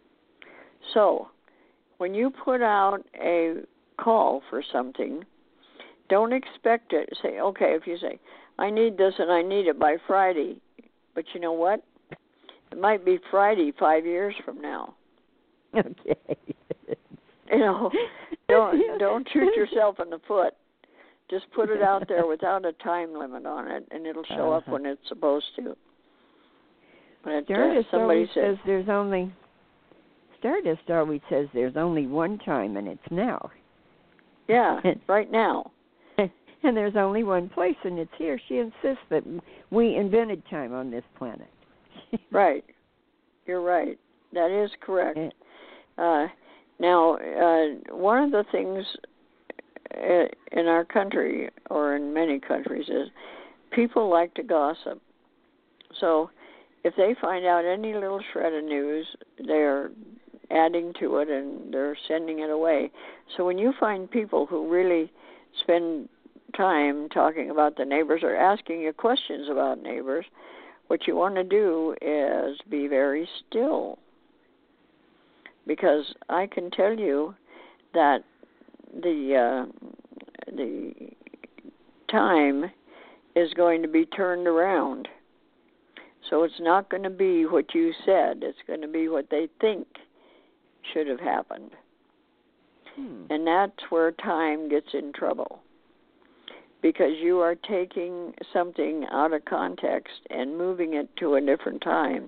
Speaker 3: So, when you put out a call for something, don't expect it. Say, okay, if you say, I need this and I need it by Friday, but you know what? It might be Friday five years from now.
Speaker 2: Okay.
Speaker 3: You know, don't don't shoot yourself in the foot. Just put it out there without a time limit on it, and it'll show uh-huh. up when it's supposed to. But
Speaker 2: Stardust
Speaker 3: uh, somebody
Speaker 2: always
Speaker 3: said,
Speaker 2: says there's only. Stardust always says there's only one time, and it's now.
Speaker 3: Yeah, right now.
Speaker 2: And there's only one place, and it's here. She insists that we invented time on this planet.
Speaker 3: Right. You're right. That is correct. Uh, now, uh, one of the things in our country, or in many countries, is people like to gossip. So if they find out any little shred of news, they're adding to it and they're sending it away. So when you find people who really spend time talking about the neighbors or asking you questions about neighbors, what you want to do is be very still. Because I can tell you that the uh, the time is going to be turned around. So it's not going to be what you said. It's going to be what they think should have happened. Hmm. And that's where time gets in trouble. Because you are taking something out of context and moving it to a different time.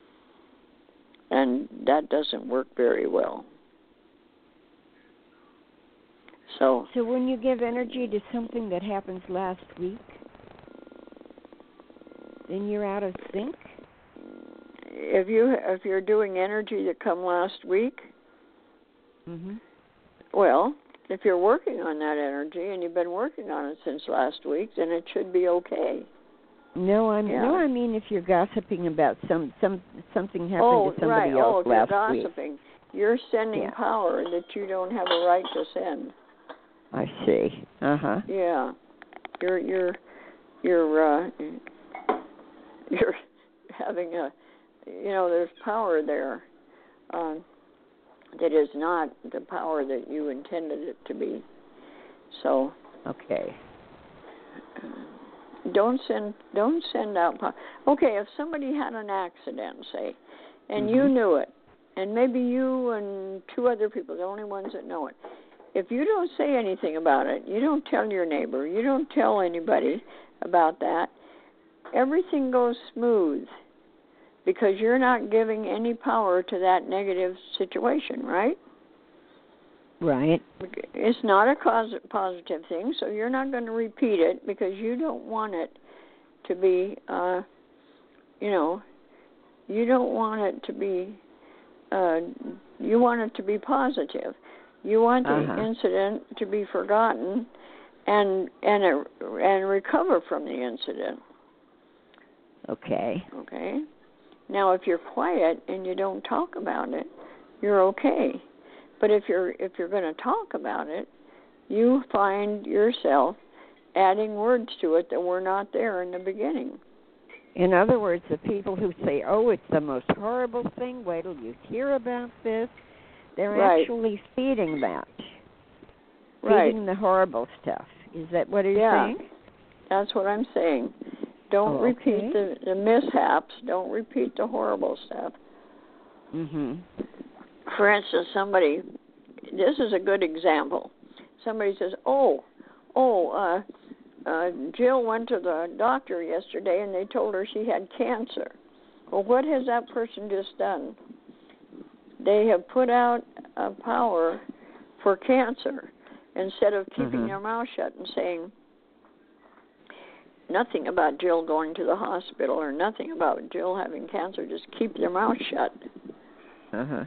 Speaker 3: And that doesn't work very well. So,
Speaker 2: so when you give energy to something that happens last week, then you're out of sync?
Speaker 3: If you if you're doing energy that come last week,
Speaker 2: mm-hmm.
Speaker 3: well, if you're working on that energy and you've been working on it since last week, then it should be okay.
Speaker 2: No, I'm
Speaker 3: yeah.
Speaker 2: no, I mean if you're gossiping about some some something happened
Speaker 3: oh,
Speaker 2: to somebody
Speaker 3: right.
Speaker 2: else
Speaker 3: oh,
Speaker 2: last
Speaker 3: you're
Speaker 2: week.
Speaker 3: gossiping. You're sending
Speaker 2: yeah.
Speaker 3: power that you don't have a right to send.
Speaker 2: I see. Uh huh.
Speaker 3: Yeah, you're you're you're uh, you're having a you know there's power there uh, that is not the power that you intended it to be. So
Speaker 2: okay.
Speaker 3: Don't send don't send out power. Okay, if somebody had an accident, say, and
Speaker 2: mm-hmm.
Speaker 3: you knew it, and maybe you and two other people, the only ones that know it. If you don't say anything about it, you don't tell your neighbor, you don't tell anybody about that, everything goes smooth because you're not giving any power to that negative situation, right?
Speaker 2: Right.
Speaker 3: It's not a cause, positive thing, so you're not going to repeat it because you don't want it to be, uh, you know, you don't want it to be, uh, you want it to be positive. You want the
Speaker 2: uh-huh.
Speaker 3: incident to be forgotten and and a, and recover from the incident.
Speaker 2: Okay.
Speaker 3: Okay. Now, if you're quiet and you don't talk about it, you're okay. But if you're if you're going to talk about it, you find yourself adding words to it that were not there in the beginning.
Speaker 2: In other words, the people who say, "Oh, it's the most horrible thing. Wait till you hear about this," they're
Speaker 3: right.
Speaker 2: actually feeding that,
Speaker 3: right.
Speaker 2: feeding the horrible stuff. Is that what you're
Speaker 3: yeah.
Speaker 2: saying?
Speaker 3: That's what I'm saying. Don't
Speaker 2: oh,
Speaker 3: repeat
Speaker 2: okay.
Speaker 3: the, the mishaps. Don't repeat the horrible stuff.
Speaker 2: Mm-hmm.
Speaker 3: For instance, somebody, this is a good example. Somebody says, oh, oh, uh, uh, Jill went to the doctor yesterday and they told her she had cancer. Well, what has that person just done? They have put out a power for cancer instead of keeping
Speaker 2: mm-hmm.
Speaker 3: their mouth shut and saying nothing about Jill going to the hospital or nothing about Jill having cancer. Just keep their mouth shut.
Speaker 2: Uh-huh.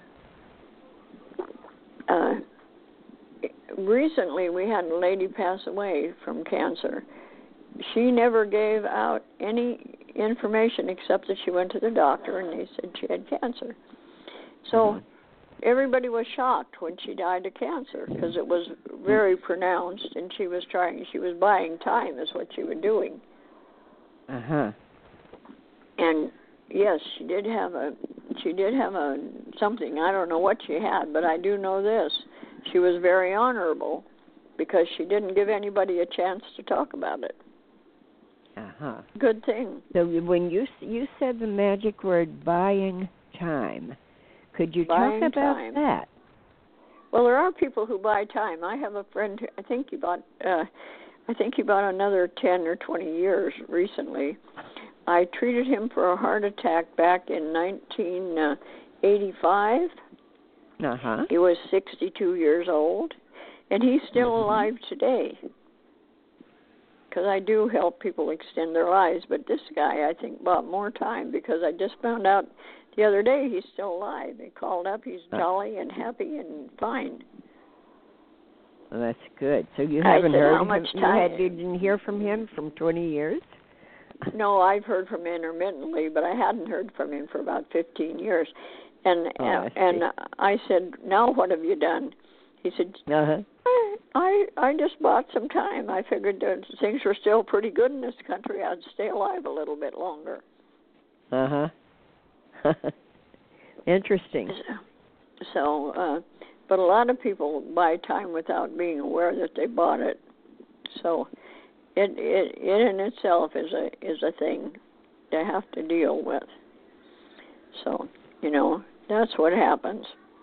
Speaker 3: Uh, recently, we had a lady pass away from cancer. She never gave out any information except that she went to the doctor and they said she had cancer. So mm-hmm. everybody was shocked when she died of cancer because it was very pronounced, and she was trying. She was buying time, is what she was doing.
Speaker 2: Uh huh.
Speaker 3: And yes, she did have a. She did have a something. I don't know what she had, but I do know this. She was very honorable because she didn't give anybody a chance to talk about it.
Speaker 2: Uh-huh.
Speaker 3: Good thing.
Speaker 2: So when you you said the magic word buying time, could you
Speaker 3: Buying
Speaker 2: talk about
Speaker 3: time.
Speaker 2: that?
Speaker 3: Well, there are people who buy time. I have a friend who, I think he bought uh I think he bought another ten or twenty years recently. I treated him for a heart attack back in nineteen eighty-five.
Speaker 2: Uh-huh.
Speaker 3: He was sixty-two years old, and he's still
Speaker 2: Mm-hmm.
Speaker 3: alive today. Because I do help people extend their lives, but this guy, I think, bought more time because I just found out the other day he's still alive. He called up, he's jolly and happy and fine.
Speaker 2: Well, that's good. So you
Speaker 3: I
Speaker 2: haven't
Speaker 3: said,
Speaker 2: heard
Speaker 3: how
Speaker 2: him?
Speaker 3: much
Speaker 2: You,
Speaker 3: time?
Speaker 2: had, you didn't hear from him from twenty years?
Speaker 3: No, I've heard from him intermittently, but I hadn't heard from him for about fifteen years. And
Speaker 2: Oh, I
Speaker 3: and I said, now what have you done? He said,
Speaker 2: Uh-huh.
Speaker 3: I I just bought some time. I figured that things were still pretty good in this country. I'd stay alive a little bit longer.
Speaker 2: Uh-huh. Interesting.
Speaker 3: So, uh, but a lot of people buy time without being aware that they bought it. So, it it, it in itself is a is a thing to have to deal with. So, you know, that's what happens.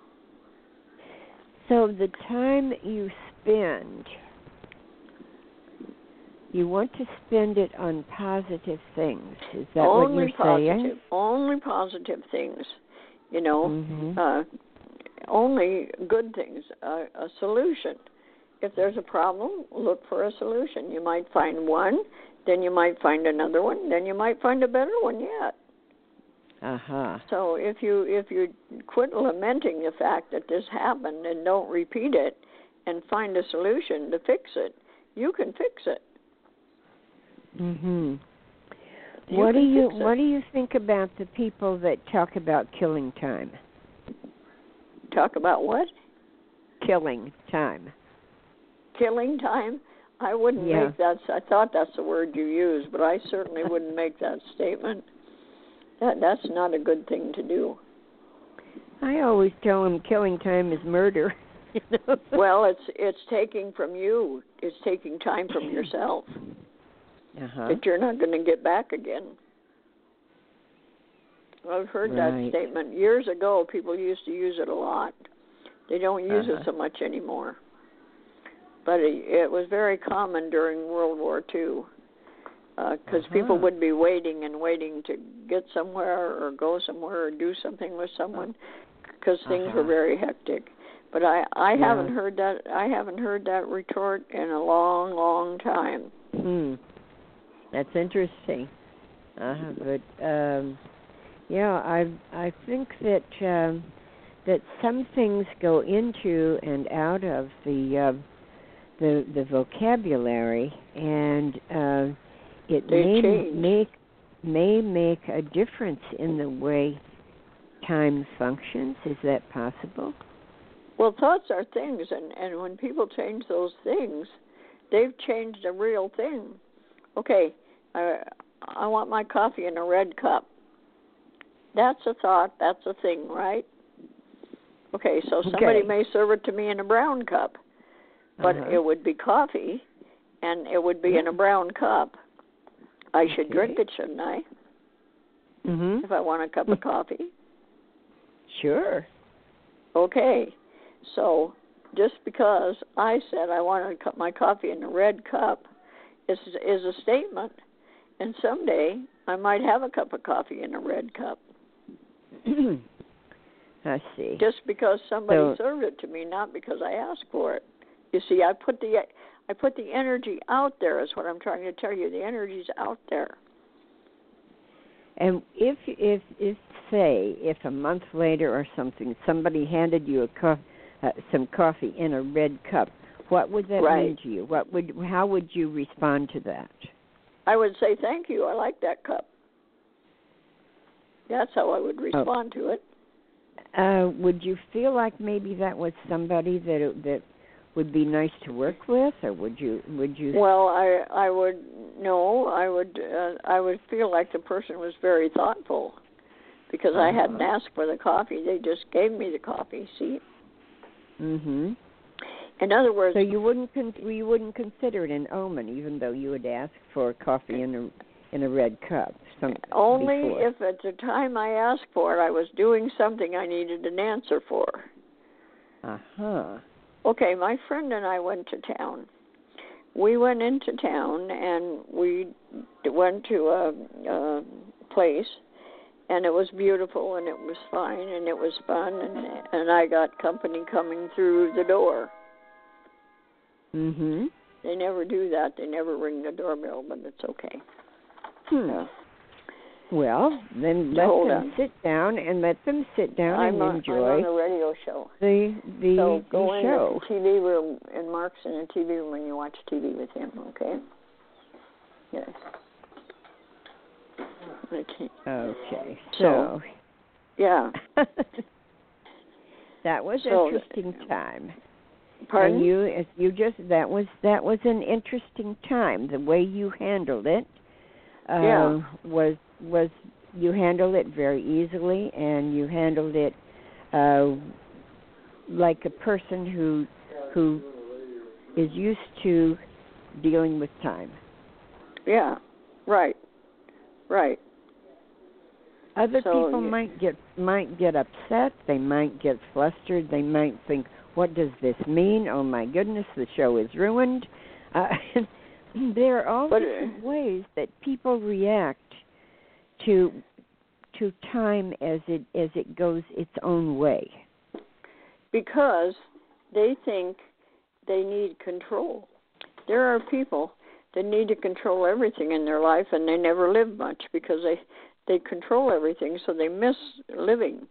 Speaker 2: So the time you spend, you want to spend it on positive things. Is that
Speaker 3: only
Speaker 2: what you're
Speaker 3: positive,
Speaker 2: saying?
Speaker 3: Only positive things. You know,
Speaker 2: Mm-hmm.
Speaker 3: uh, only good things. Uh, a solution. If there's a problem, look for a solution. You might find one, then you might find another one, then you might find a better one yet.
Speaker 2: Uh-huh.
Speaker 3: So if you if you quit lamenting the fact that this happened and don't repeat it and find a solution to fix it, you can fix it.
Speaker 2: Mhm.
Speaker 3: You
Speaker 2: What do
Speaker 3: can
Speaker 2: you
Speaker 3: fix it.
Speaker 2: what do you think about the people that talk about killing time?
Speaker 3: Talk about what?
Speaker 2: Killing time.
Speaker 3: Killing time? I wouldn't
Speaker 2: Yeah.
Speaker 3: make that. I thought that's the word you used, but I certainly wouldn't make that statement. That that's not a good thing to do.
Speaker 2: I always tell them killing time is murder. You know?
Speaker 3: Well, it's it's taking from you. It's taking time from yourself
Speaker 2: Uh-huh.
Speaker 3: that you're not going to get back again. I've heard
Speaker 2: Right.
Speaker 3: that statement years ago. People used to use it a lot. They don't use
Speaker 2: Uh-huh.
Speaker 3: it so much anymore. But it, it was very common during World War Two. Because
Speaker 2: Uh-huh.
Speaker 3: people would be waiting and waiting to get somewhere or go somewhere or do something with someone, because things
Speaker 2: Uh-huh.
Speaker 3: were very hectic. But I, I
Speaker 2: Yeah.
Speaker 3: haven't heard that. I haven't heard that retort in a long, long time.
Speaker 2: Hmm. That's interesting. Uh-huh. But um, yeah, I I think that um, that some things go into and out of the uh, the the vocabulary, and uh, it
Speaker 3: They
Speaker 2: may
Speaker 3: change.
Speaker 2: make may make a difference in the way time functions. Is that possible?
Speaker 3: Well, thoughts are things, and, and when people change those things, they've changed a real thing. Okay, I, I want my coffee in a red cup. That's a thought, that's a thing, right? Okay, so somebody
Speaker 2: Okay.
Speaker 3: may serve it to me in a brown cup, but
Speaker 2: Uh-huh.
Speaker 3: it would be coffee, and it would be
Speaker 2: Yeah.
Speaker 3: in a brown cup. I should
Speaker 2: Okay.
Speaker 3: drink it, shouldn't I,
Speaker 2: Mhm.
Speaker 3: if I want a cup of coffee?
Speaker 2: Sure.
Speaker 3: Okay, so just because I said I want to cut my coffee in a red cup is is a statement, and someday I might have a cup of coffee in a red cup.
Speaker 2: I see.
Speaker 3: Just because somebody
Speaker 2: So-
Speaker 3: served it to me, not because I asked for it. You see, I put the I put the energy out there. Is what I'm trying to tell you. The energy's out there.
Speaker 2: And if if if say if a month later or something somebody handed you a co- uh, some coffee in a red cup, what would that
Speaker 3: Right.
Speaker 2: mean to you? What would how would you respond to that?
Speaker 3: I would say thank you. I like that cup. That's how I would respond to it.
Speaker 2: Uh, would you feel like maybe that was somebody that it, that would be nice to work with, or would you would you?
Speaker 3: Well, I I would no, I would uh, I would feel like the person was very thoughtful, because I hadn't
Speaker 2: Uh-huh.
Speaker 3: asked for the coffee. They just gave me the coffee. See,
Speaker 2: Mhm.
Speaker 3: In other words,
Speaker 2: so you wouldn't con- you wouldn't consider it an omen, even though you would ask for coffee in a in a red cup. Some,
Speaker 3: only
Speaker 2: before.
Speaker 3: if at the time I asked for it, I was doing something I needed an answer for.
Speaker 2: Uh huh.
Speaker 3: Okay, my friend and I went to town. We went into town and we went to a, a place, and it was beautiful and it was fine and it was fun, and and I got company coming through the door.
Speaker 2: Mhm.
Speaker 3: They never do that. They never ring the doorbell, but it's okay.
Speaker 2: Hmm.
Speaker 3: Yeah.
Speaker 2: Well, then let
Speaker 3: Hold
Speaker 2: them
Speaker 3: on.
Speaker 2: sit down and let them sit down
Speaker 3: I'm
Speaker 2: and
Speaker 3: on,
Speaker 2: enjoy
Speaker 3: I'm on a radio show.
Speaker 2: the the,
Speaker 3: So go
Speaker 2: the
Speaker 3: in
Speaker 2: show.
Speaker 3: the T V room, and Mark's in the T V room when you watch T V with him, okay? Yes. Okay.
Speaker 2: Okay.
Speaker 3: So,
Speaker 2: So,
Speaker 3: yeah.
Speaker 2: that was
Speaker 3: So,
Speaker 2: interesting time.
Speaker 3: Pardon?
Speaker 2: And you, as you just that was that was an interesting time. The way you handled it, uh,
Speaker 3: Yeah.
Speaker 2: was was you handled it very easily, and you handled it uh, like a person who who is used to dealing with time.
Speaker 3: Yeah. Right. Right.
Speaker 2: Other
Speaker 3: So
Speaker 2: people
Speaker 3: you,
Speaker 2: might get might get upset. They might get flustered. They might think, "What does this mean? Oh my goodness, the show is ruined." Uh, there are all
Speaker 3: but,
Speaker 2: different ways that people react to to time as it as it goes its own way.
Speaker 3: because they think they need control. There are people that need to control everything in their life, and they never live much because they they control everything, so they miss living.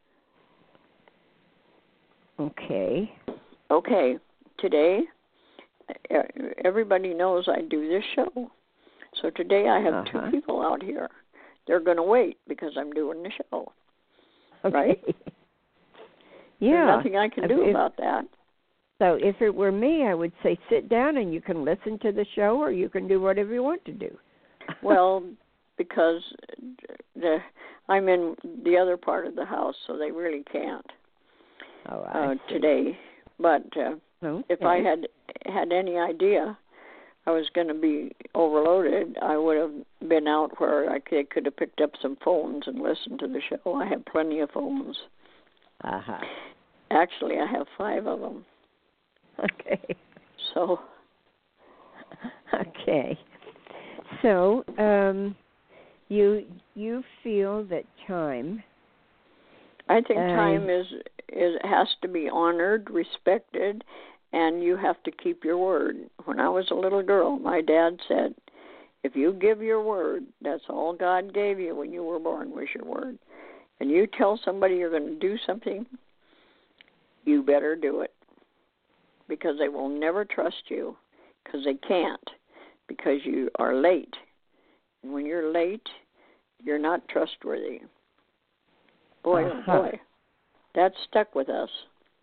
Speaker 2: Okay.
Speaker 3: Okay, today, everybody knows I do this show. So today I have
Speaker 2: uh-huh.
Speaker 3: two people out here. They're going to wait because I'm doing the show.
Speaker 2: Okay.
Speaker 3: Right?
Speaker 2: Yeah.
Speaker 3: There's nothing I can do
Speaker 2: if,
Speaker 3: about that.
Speaker 2: So if it were me, I would say sit down and you can listen to the show, or you can do whatever you want to do.
Speaker 3: Well, because the, I'm in the other part of the house, so they really can't
Speaker 2: oh, I
Speaker 3: uh,
Speaker 2: see.
Speaker 3: today. But uh,
Speaker 2: okay.
Speaker 3: if I had had any idea I was going to be overloaded, I would have been out where I could, could have picked up some phones and listened to the show. I have plenty of phones.
Speaker 2: Uh-huh.
Speaker 3: Actually, I have five of them.
Speaker 2: Okay.
Speaker 3: So.
Speaker 2: Okay. So, um, you you feel that time.
Speaker 3: I think
Speaker 2: uh,
Speaker 3: time is is has to be honored, respected, and you have to keep your word. When I was a little girl, my dad said, if you give your word, that's all God gave you when you were born was your word. And you tell somebody you're going to do something, you better do it. Because they will never trust you, because they can't, because you are late. And when you're late, you're not trustworthy. Boy,
Speaker 2: uh-huh.
Speaker 3: oh boy, that stuck with us.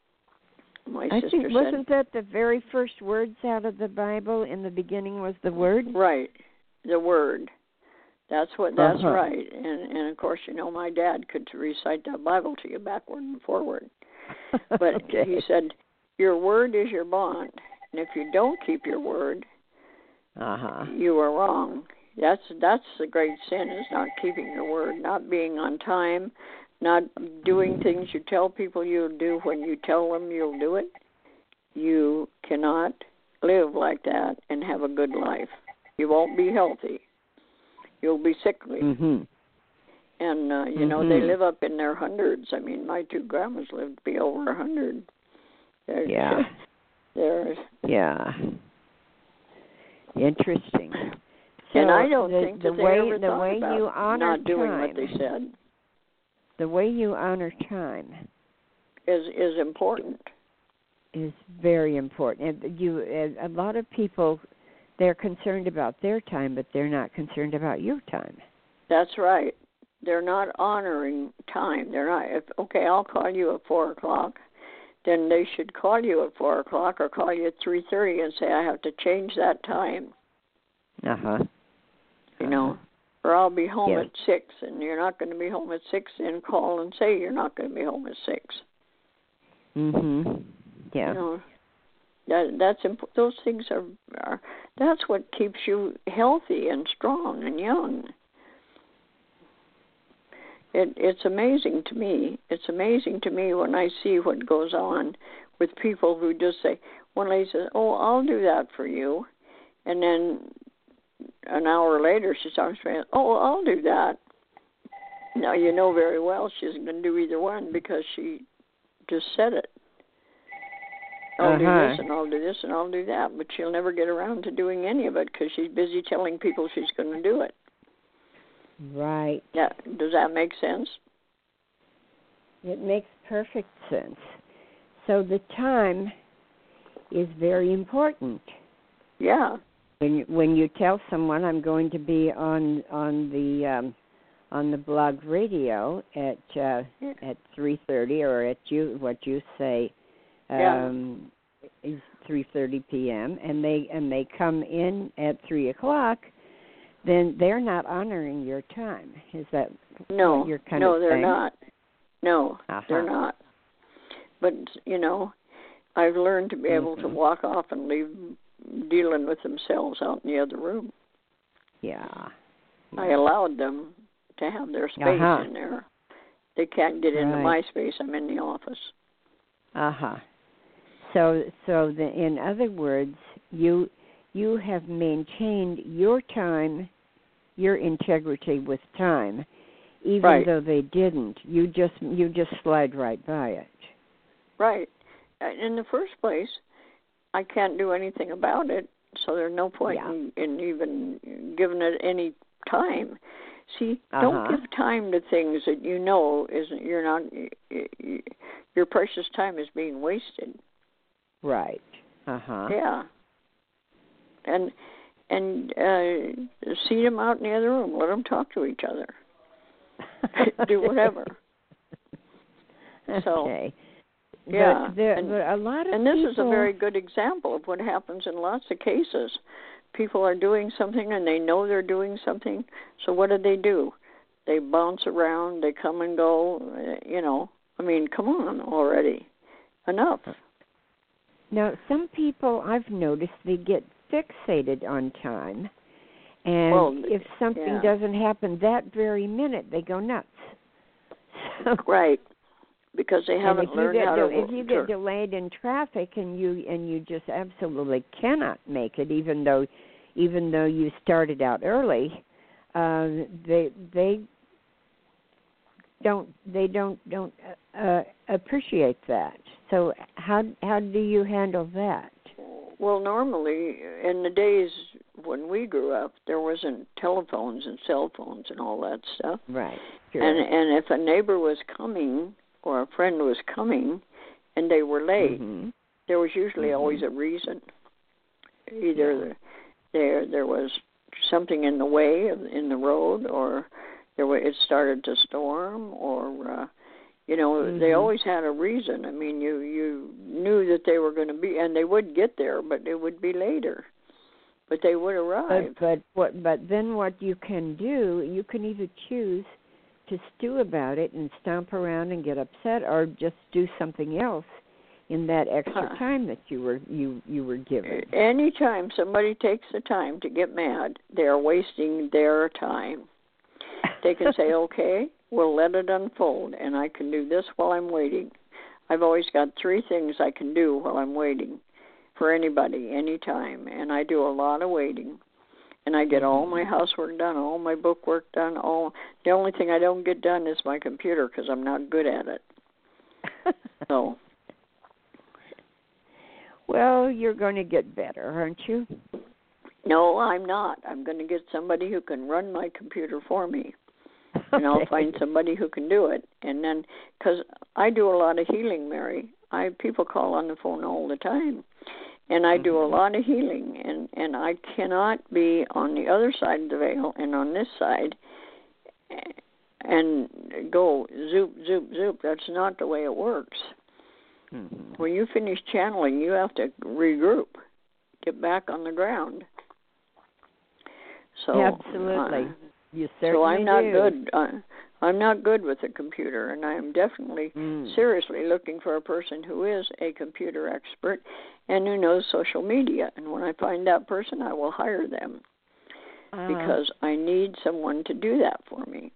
Speaker 3: My
Speaker 2: I
Speaker 3: sister
Speaker 2: think
Speaker 3: said,
Speaker 2: wasn't that the very first words out of the Bible? In the beginning was the word.
Speaker 3: Right, the word. That's what. That's
Speaker 2: uh-huh.
Speaker 3: right. And and of course, you know, my dad could recite the Bible to you backward and forward. But
Speaker 2: okay.
Speaker 3: he said, your word is your bond, and if you don't keep your word,
Speaker 2: uh-huh.
Speaker 3: you are wrong. That's that's the great sin, is not keeping your word, not being on time, not doing things you tell people you'll do when you tell them you'll do it. You cannot live like that and have a good life. You won't be healthy. You'll be sickly.
Speaker 2: Mm-hmm.
Speaker 3: And, uh, you
Speaker 2: mm-hmm.
Speaker 3: know, they live up in their hundreds. I mean, my two grandmas lived to be over a hundred. They're,
Speaker 2: Yeah.
Speaker 3: They're,
Speaker 2: yeah. Interesting. So
Speaker 3: and I don't
Speaker 2: the,
Speaker 3: think
Speaker 2: the
Speaker 3: that they
Speaker 2: way,
Speaker 3: ever
Speaker 2: the
Speaker 3: thought
Speaker 2: way
Speaker 3: about
Speaker 2: you honor
Speaker 3: not doing
Speaker 2: time,
Speaker 3: what they said.
Speaker 2: The way you honor time
Speaker 3: is is important.
Speaker 2: Is very important. And you, a lot of people, they're concerned about their time, but they're not concerned about your time.
Speaker 3: That's right. They're not honoring time. They're not. If, okay, I'll call you at four o'clock. Then they should call you at four o'clock or call you at three thirty and say I have to change that time.
Speaker 2: Uh huh.
Speaker 3: You know, or I'll be home
Speaker 2: yes.
Speaker 3: at six, and you're not going to be home at six. Then call and say you're not going to be home at six.
Speaker 2: Mhm. Yeah.
Speaker 3: You know, That that's imp- those things are, are that's what keeps you healthy and strong and young. It it's amazing to me. It's amazing to me when I see what goes on with people who just say, one lady says, "Oh, I'll do that for you," and then an hour later she talks to me, "Oh, I'll do that." Now you know very well she isn't going to do either one because she just said it. I'll
Speaker 2: uh-huh.
Speaker 3: do this and I'll do this and I'll do that, but she'll never get around to doing any of it because she's busy telling people she's going to do it.
Speaker 2: Right.
Speaker 3: Yeah. Does that make sense?
Speaker 2: It makes perfect sense. So the time is very important.
Speaker 3: Yeah.
Speaker 2: When you, when you tell someone I'm going to be on on the um, on the blog radio at uh,
Speaker 3: yeah.
Speaker 2: at three thirty, or at you what you say um,
Speaker 3: yeah.
Speaker 2: is three thirty p.m. and they and they come in at three o'clock, then they're not honoring your time. Is that
Speaker 3: no?
Speaker 2: What you're kind
Speaker 3: no,
Speaker 2: of
Speaker 3: they're
Speaker 2: saying?
Speaker 3: not. No,
Speaker 2: uh-huh.
Speaker 3: they're not. But you know, I've learned to be able
Speaker 2: mm-hmm.
Speaker 3: to walk off and leave dealing with themselves out in the other room.
Speaker 2: Yeah. yeah.
Speaker 3: I allowed them to have their space
Speaker 2: uh-huh.
Speaker 3: in there. They can't get into
Speaker 2: right.
Speaker 3: my space. I'm in the office.
Speaker 2: Uh-huh. So, so the, in other words, you you have maintained your time, your integrity with time, even
Speaker 3: right.
Speaker 2: though they didn't. You just you just slide right by it.
Speaker 3: Right. In the first place, I can't do anything about it, so there's no point
Speaker 2: yeah.
Speaker 3: in, in even giving it any time. See,
Speaker 2: uh-huh.
Speaker 3: don't give time to things that you know isn't. You're not. Your precious time is being wasted.
Speaker 2: Right. Uh huh.
Speaker 3: Yeah. And and uh, seat them out in the other room. Let them talk to each other. Do whatever. So,
Speaker 2: okay.
Speaker 3: yeah.
Speaker 2: But there,
Speaker 3: and,
Speaker 2: but a lot of
Speaker 3: and this
Speaker 2: people...
Speaker 3: is a very good example of what happens in lots of cases. People are doing something and they know they're doing something. So what do they do? They bounce around. They come and go. You know. I mean, come on already. Enough.
Speaker 2: Now, some people I've noticed they get fixated on time, and
Speaker 3: well,
Speaker 2: if something
Speaker 3: yeah.
Speaker 2: doesn't happen that very minute, they go nuts. So,
Speaker 3: right, because they haven't learned how
Speaker 2: de-
Speaker 3: to.
Speaker 2: If you get delayed in traffic and you and you just absolutely cannot make it, even though even though you started out early, uh, they they don't they don't don't uh, appreciate that. So how how do you handle that?
Speaker 3: Well, normally in the days when we grew up, there wasn't telephones and cell phones and all that stuff.
Speaker 2: Right. Sure.
Speaker 3: And and if a neighbor was coming or a friend was coming, and they were late,
Speaker 2: mm-hmm.
Speaker 3: there was usually
Speaker 2: mm-hmm.
Speaker 3: always a reason. Either
Speaker 2: yeah.
Speaker 3: there there was something in the way of, in the road, or there were, it started to storm, or uh, you know mm-hmm. they always had a reason. I mean, you you knew that they were going to be, and they would get there, but it would be later. But they would arrive.
Speaker 2: But but what? But then what you can do, you can either choose to stew about it and stomp around and get upset, or just do something else in that extra
Speaker 3: huh.
Speaker 2: time that you were you you were given.
Speaker 3: Anytime somebody takes the time to get mad, they are wasting their time. They can say, "Okay, we'll let it unfold, and I can do this while I'm waiting." I've always got three things I can do while I'm waiting for anybody, anytime, and I do a lot of waiting. And I get all my housework done, all my book work done. All the only thing I don't get done is my computer because I'm not good at it. So.
Speaker 2: Well, you're going to get better, aren't you?
Speaker 3: No, I'm not. I'm going to get somebody who can run my computer for me.
Speaker 2: Okay.
Speaker 3: And I'll find somebody who can do it. And then, because I do a lot of healing, Mary. I people call on the phone all the time. And I do a lot of healing, and, and I cannot be on the other side of the veil and on this side and go zoop, zoop, zoop. That's not the way it works. Mm-hmm. When you finish channeling, you have to regroup, get back on the ground. So
Speaker 2: absolutely,
Speaker 3: uh,
Speaker 2: you certainly
Speaker 3: So I'm not
Speaker 2: do.
Speaker 3: good. Uh, I'm not good with a computer, and I am definitely
Speaker 2: Mm.
Speaker 3: seriously looking for a person who is a computer expert and who knows social media. And when I find that person, I will hire them
Speaker 2: Uh,
Speaker 3: because I need someone to do that for me.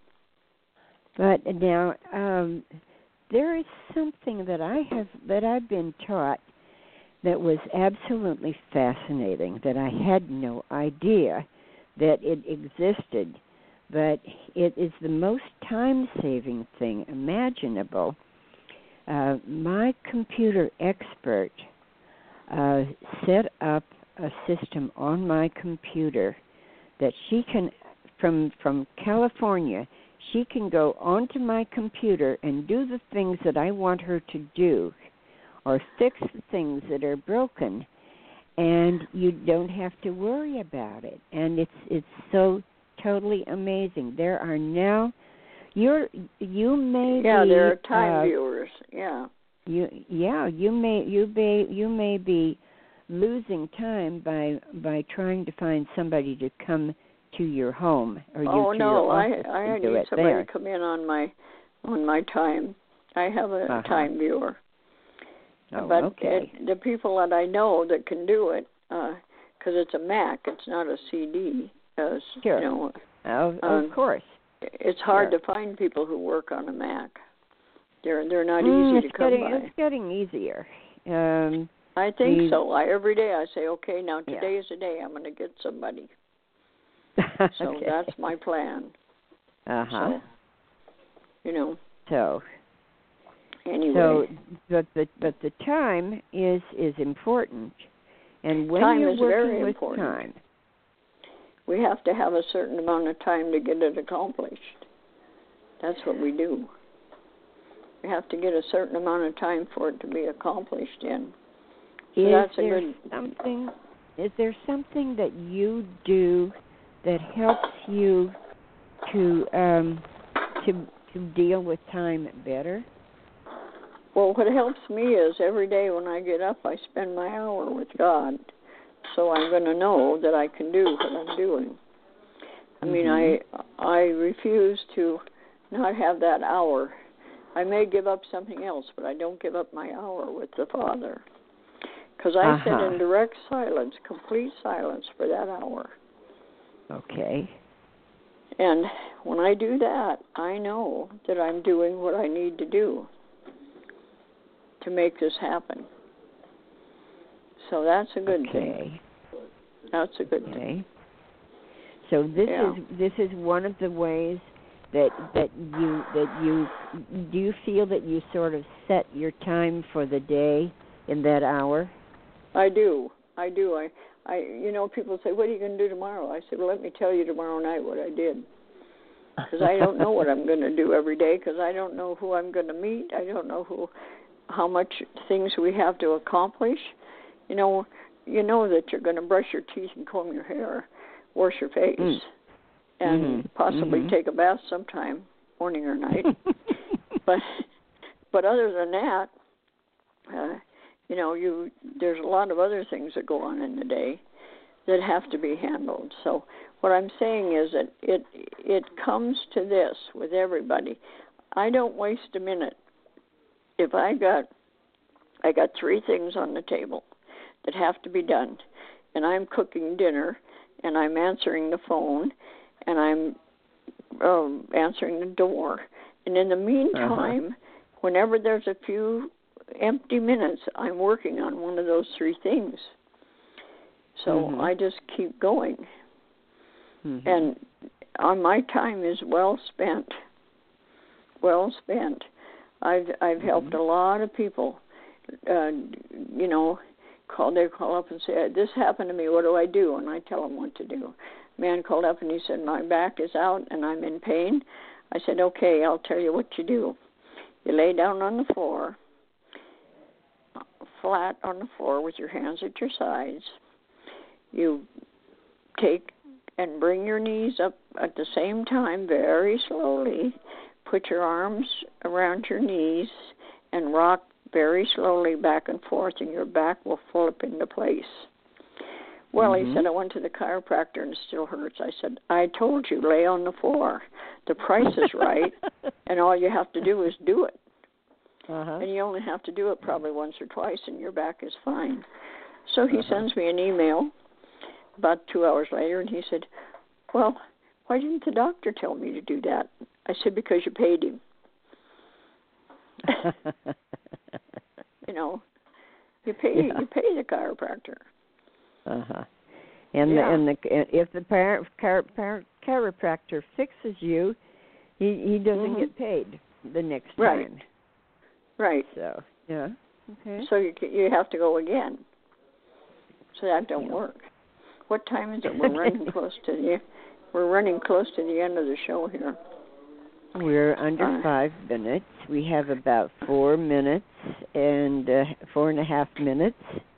Speaker 2: But now, um, there is something that I have that I've been taught that was absolutely fascinating, that I had no idea that it existed, but it is the most time-saving thing imaginable. Uh, my computer expert uh, set up a system on my computer that she can, from from California, she can go onto my computer and do the things that I want her to do, or fix the things that are broken, and you don't have to worry about it. And it's it's so totally amazing. There are now, you're you may
Speaker 3: yeah,
Speaker 2: be,
Speaker 3: there are time
Speaker 2: uh,
Speaker 3: viewers. Yeah,
Speaker 2: you yeah you may you may you may be losing time by by trying to find somebody to come to your home or you
Speaker 3: oh
Speaker 2: to
Speaker 3: no,
Speaker 2: your
Speaker 3: I
Speaker 2: office
Speaker 3: I
Speaker 2: and do
Speaker 3: need
Speaker 2: it
Speaker 3: somebody
Speaker 2: there.
Speaker 3: to come in on my on my time. I have a
Speaker 2: Uh-huh.
Speaker 3: time viewer.
Speaker 2: Oh,
Speaker 3: but
Speaker 2: okay.
Speaker 3: it, the people that I know that can do it, because uh, it's a Mac, it's not a C D. Uh,
Speaker 2: Sure.
Speaker 3: You know,
Speaker 2: Of,
Speaker 3: um,
Speaker 2: of course.
Speaker 3: it's hard
Speaker 2: Sure.
Speaker 3: to find people who work on a Mac. They're they're not
Speaker 2: Mm,
Speaker 3: easy
Speaker 2: it's
Speaker 3: to come
Speaker 2: getting,
Speaker 3: by.
Speaker 2: It's getting easier. Um,
Speaker 3: I think
Speaker 2: we,
Speaker 3: so. I every day I say, okay, now today
Speaker 2: Yeah.
Speaker 3: is the day I'm going to get somebody.
Speaker 2: okay.
Speaker 3: So that's my plan.
Speaker 2: Uh huh.
Speaker 3: So, you know.
Speaker 2: So.
Speaker 3: Anyway.
Speaker 2: So, but the but the time is is important, and when
Speaker 3: time
Speaker 2: you're
Speaker 3: is
Speaker 2: working
Speaker 3: very
Speaker 2: with
Speaker 3: important.
Speaker 2: time,
Speaker 3: we have to have a certain amount of time to get it accomplished. That's what we do. We have to get a certain amount of time for it to be accomplished in. So
Speaker 2: is
Speaker 3: that's a
Speaker 2: there
Speaker 3: good.
Speaker 2: something? Is there something that you do that helps you to um, to to deal with time better?
Speaker 3: Well, what helps me is every day when I get up, I spend my hour with God. So I'm going to know that I can do what I'm doing. I mean,
Speaker 2: mm-hmm.
Speaker 3: I I refuse to not have that hour. I may give up something else, but I don't give up my hour with the Father. Because I
Speaker 2: uh-huh.
Speaker 3: sit in direct silence, complete silence for that hour.
Speaker 2: Okay.
Speaker 3: And when I do that, I know that I'm doing what I need to do to make this happen. So that's a good
Speaker 2: okay.
Speaker 3: thing. That's a good
Speaker 2: okay.
Speaker 3: thing.
Speaker 2: So this
Speaker 3: Yeah.
Speaker 2: is this is one of the ways that that you that you do you feel that you sort of set your time for the day in that hour?
Speaker 3: I do. I do. I I you know, people say, "What are you going to do tomorrow?" I say, "Well, let me tell you tomorrow night what I did." Because I don't know what I'm going to do every day, because I don't know who I'm going to meet. I don't know who how much things we have to accomplish. You know, you know that you're going to brush your teeth and comb your hair, wash your face,
Speaker 2: mm.
Speaker 3: and
Speaker 2: mm-hmm.
Speaker 3: possibly
Speaker 2: mm-hmm.
Speaker 3: take a bath sometime, morning or night. but but other than that, uh, you know, you there's a lot of other things that go on in the day that have to be handled. So what I'm saying is that it it comes to this with everybody. I don't waste a minute. If I got I got three things on the table that have to be done, and I'm cooking dinner, and I'm answering the phone, and I'm um, answering the door, and in the meantime, uh-huh. whenever there's a few empty minutes, I'm working on one of those three things. So
Speaker 2: mm-hmm.
Speaker 3: I just keep going,
Speaker 2: mm-hmm.
Speaker 3: and on my time is well spent. Well spent. I've I've mm-hmm. helped a lot of people. Uh, you know, call they call up and say, "This happened to me. What do I do?" And I tell them what to do. A man called up and he said, "My back is out and I'm in pain." I said, "Okay, I'll tell you what you do. You lay down on the floor, flat on the floor with your hands at your sides. You take and bring your knees up at the same time, very slowly. Put your arms around your knees and rock very slowly back and forth, and your back will flip into place. Well,
Speaker 2: mm-hmm.
Speaker 3: he said, I went to the chiropractor and it still hurts. I said, I told you, lay on the floor. The price is right, and all you have to do is do it.
Speaker 2: Uh-huh.
Speaker 3: And you only have to do it probably once or twice, and your back is fine. So he
Speaker 2: uh-huh.
Speaker 3: sends me an email about two hours later, and he said, well, why didn't the doctor tell me to do that? I said, because you paid him. You know, you pay
Speaker 2: yeah.
Speaker 3: you pay the chiropractor.
Speaker 2: Uh-huh. And
Speaker 3: yeah.
Speaker 2: the, and the if the par- car- par- chiropractor fixes you, he he doesn't
Speaker 3: mm-hmm.
Speaker 2: get paid the next
Speaker 3: right.
Speaker 2: time.
Speaker 3: Right.
Speaker 2: So yeah. Okay.
Speaker 3: So you you have to go again. So that don't
Speaker 2: yeah.
Speaker 3: work. What time is it? We're running close to the we're running close to the end of the show here.
Speaker 2: We're under
Speaker 3: uh,
Speaker 2: five minutes. We have about four minutes and uh, four and a half minutes.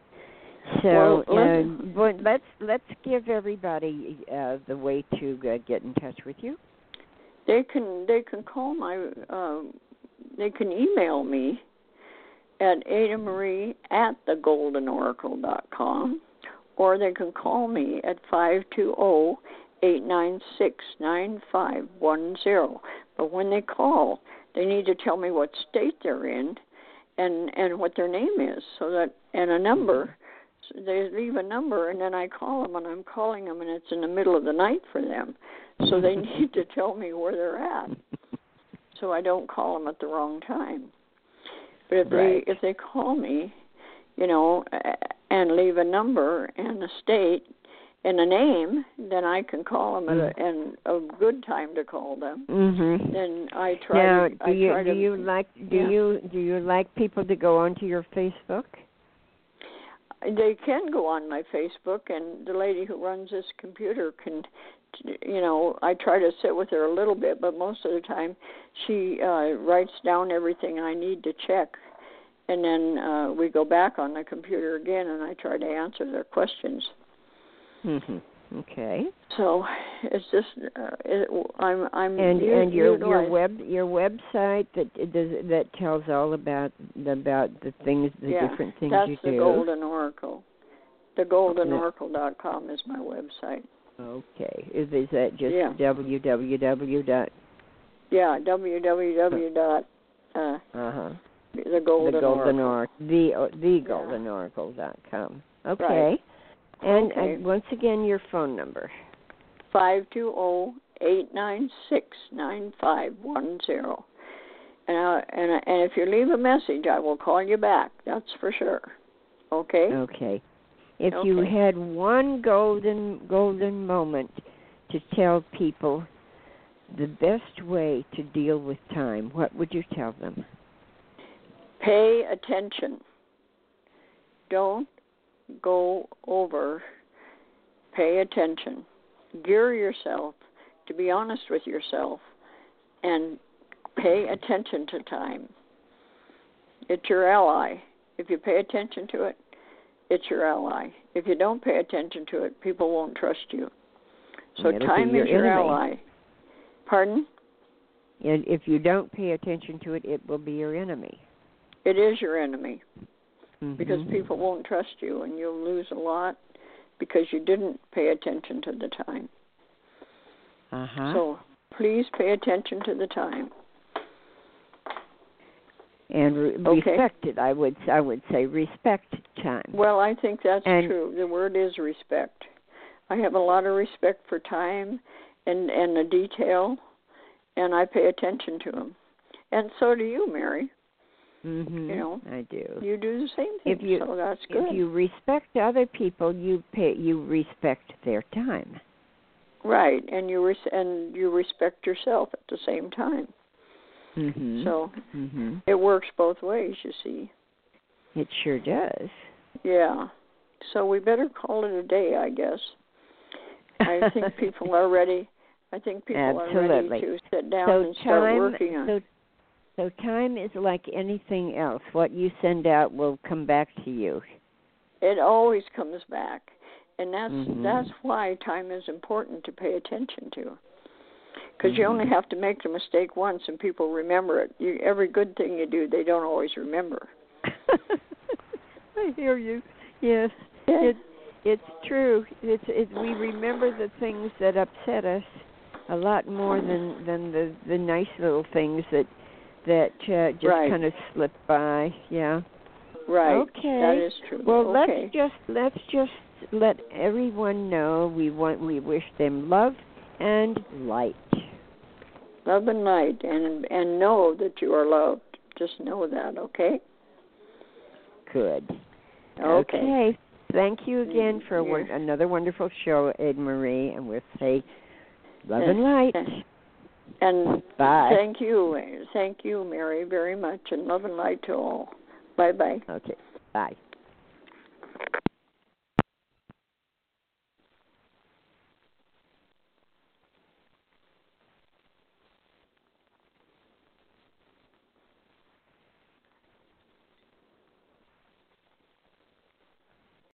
Speaker 2: So,
Speaker 3: well,
Speaker 2: uh, but let's let's give everybody uh, the way to uh, get in touch with you.
Speaker 3: They can they can call my uh, they can email me at Ada Marie at the golden oracle dot com, or they can call me at five two zero, eight nine six, nine five one zero. But when they call, they need to tell me what state they're in and and what their name is, so that and a number. So they leave a number, and then I call them, and I'm calling them, and it's in the middle of the night for them. So they need to tell me where they're at, so I don't call them at the wrong time. But if
Speaker 2: right.
Speaker 3: they if they call me, you know, and leave a number and a state and a name, then I can call them
Speaker 2: mm.
Speaker 3: at a, and a good time to call them.
Speaker 2: Mm-hmm.
Speaker 3: Then I try.
Speaker 2: Now,
Speaker 3: to,
Speaker 2: do
Speaker 3: I
Speaker 2: you
Speaker 3: try
Speaker 2: do
Speaker 3: to,
Speaker 2: you like do
Speaker 3: yeah.
Speaker 2: you do you like people to go onto your Facebook?
Speaker 3: They can go on my Facebook, and the lady who runs this computer can, you know, I try to sit with her a little bit, but most of the time she uh, writes down everything I need to check, and then uh, we go back on the computer again, and I try to answer their questions.
Speaker 2: Mm-hmm. Okay.
Speaker 3: So it's just uh, it, I'm I'm
Speaker 2: and
Speaker 3: u-
Speaker 2: and your
Speaker 3: utilize.
Speaker 2: your web your website that does that tells all about about the things the
Speaker 3: yeah,
Speaker 2: different things
Speaker 3: that's
Speaker 2: you
Speaker 3: the
Speaker 2: do.
Speaker 3: Golden Oracle. The golden
Speaker 2: Yeah.
Speaker 3: oracle dot com is my website.
Speaker 2: Okay. Is is that just
Speaker 3: yeah.
Speaker 2: www dot?
Speaker 3: Yeah, www dot uh
Speaker 2: huh.
Speaker 3: the golden
Speaker 2: the golden
Speaker 3: oracle.
Speaker 2: or the uh, the
Speaker 3: yeah.
Speaker 2: golden oracle dot com. Okay.
Speaker 3: Right.
Speaker 2: And
Speaker 3: okay.
Speaker 2: uh, once again, your phone number.
Speaker 3: Five two zero eight nine six nine five one zero. And I, and I, and if you leave a message, I will call you back. That's for sure. Okay.
Speaker 2: Okay. If
Speaker 3: okay.
Speaker 2: you had one golden golden moment to tell people the best way to deal with time, what would you tell them?
Speaker 3: Pay attention. Don't go over. Pay attention. Gear yourself to be honest with yourself and pay attention to time. It's your ally. If you pay attention to it, it's your ally. If you don't pay attention to it, people won't trust you. So
Speaker 2: It'll
Speaker 3: time
Speaker 2: your
Speaker 3: is your
Speaker 2: enemy.
Speaker 3: ally. Pardon?
Speaker 2: And if you don't pay attention to it, it will be your enemy.
Speaker 3: It is your enemy.
Speaker 2: Mm-hmm.
Speaker 3: Because people won't trust you, and you'll lose a lot because you didn't pay attention to the time.
Speaker 2: Uh-huh.
Speaker 3: So please pay attention to the time.
Speaker 2: And re-
Speaker 3: okay.
Speaker 2: respect it. I would I would say respect time.
Speaker 3: Well, I think that's
Speaker 2: and
Speaker 3: true. The word is respect. I have a lot of respect for time and, and the detail, and I pay attention to them. And so do you, Mary.
Speaker 2: Mm-hmm.
Speaker 3: You know,
Speaker 2: I do.
Speaker 3: You do the same thing,
Speaker 2: if you,
Speaker 3: so that's good.
Speaker 2: If you respect other people, you pay, you respect their time.
Speaker 3: Right, and you res- and you respect yourself at the same time.
Speaker 2: Mm-hmm.
Speaker 3: So
Speaker 2: mm-hmm.
Speaker 3: it works both ways, you see.
Speaker 2: It sure does.
Speaker 3: Yeah. So we better call it a day, I guess. I think people are ready. I think people
Speaker 2: Absolutely.
Speaker 3: are ready to sit down
Speaker 2: so
Speaker 3: and start
Speaker 2: time,
Speaker 3: working on
Speaker 2: so, so time is like anything else. What you send out will come back to you.
Speaker 3: It always comes back. And that's
Speaker 2: mm-hmm.
Speaker 3: that's why time is important to pay attention to. Because
Speaker 2: mm-hmm.
Speaker 3: you only have to make the mistake once and people remember it. You, every good thing you do, they don't always remember.
Speaker 2: I hear you. Yes.
Speaker 3: Yeah.
Speaker 2: It, it's true. It's it, we remember the things that upset us a lot more than than the the nice little things that that uh, just
Speaker 3: right.
Speaker 2: kind of slip by. Yeah.
Speaker 3: Right.
Speaker 2: Okay.
Speaker 3: That is true.
Speaker 2: Well,
Speaker 3: okay.
Speaker 2: let's just let's just let everyone know we want we wish them love and light.
Speaker 3: Love and light, and and know that you are loved. Just know that, okay?
Speaker 2: Good.
Speaker 3: Okay.
Speaker 2: Okay. Thank you again for
Speaker 3: Yes.
Speaker 2: another wonderful show, Ed Marie, and we'll say love and light.
Speaker 3: And
Speaker 2: bye.
Speaker 3: Thank you, thank you, Mary, very much, and love and light to all. Bye bye.
Speaker 2: Okay. Bye.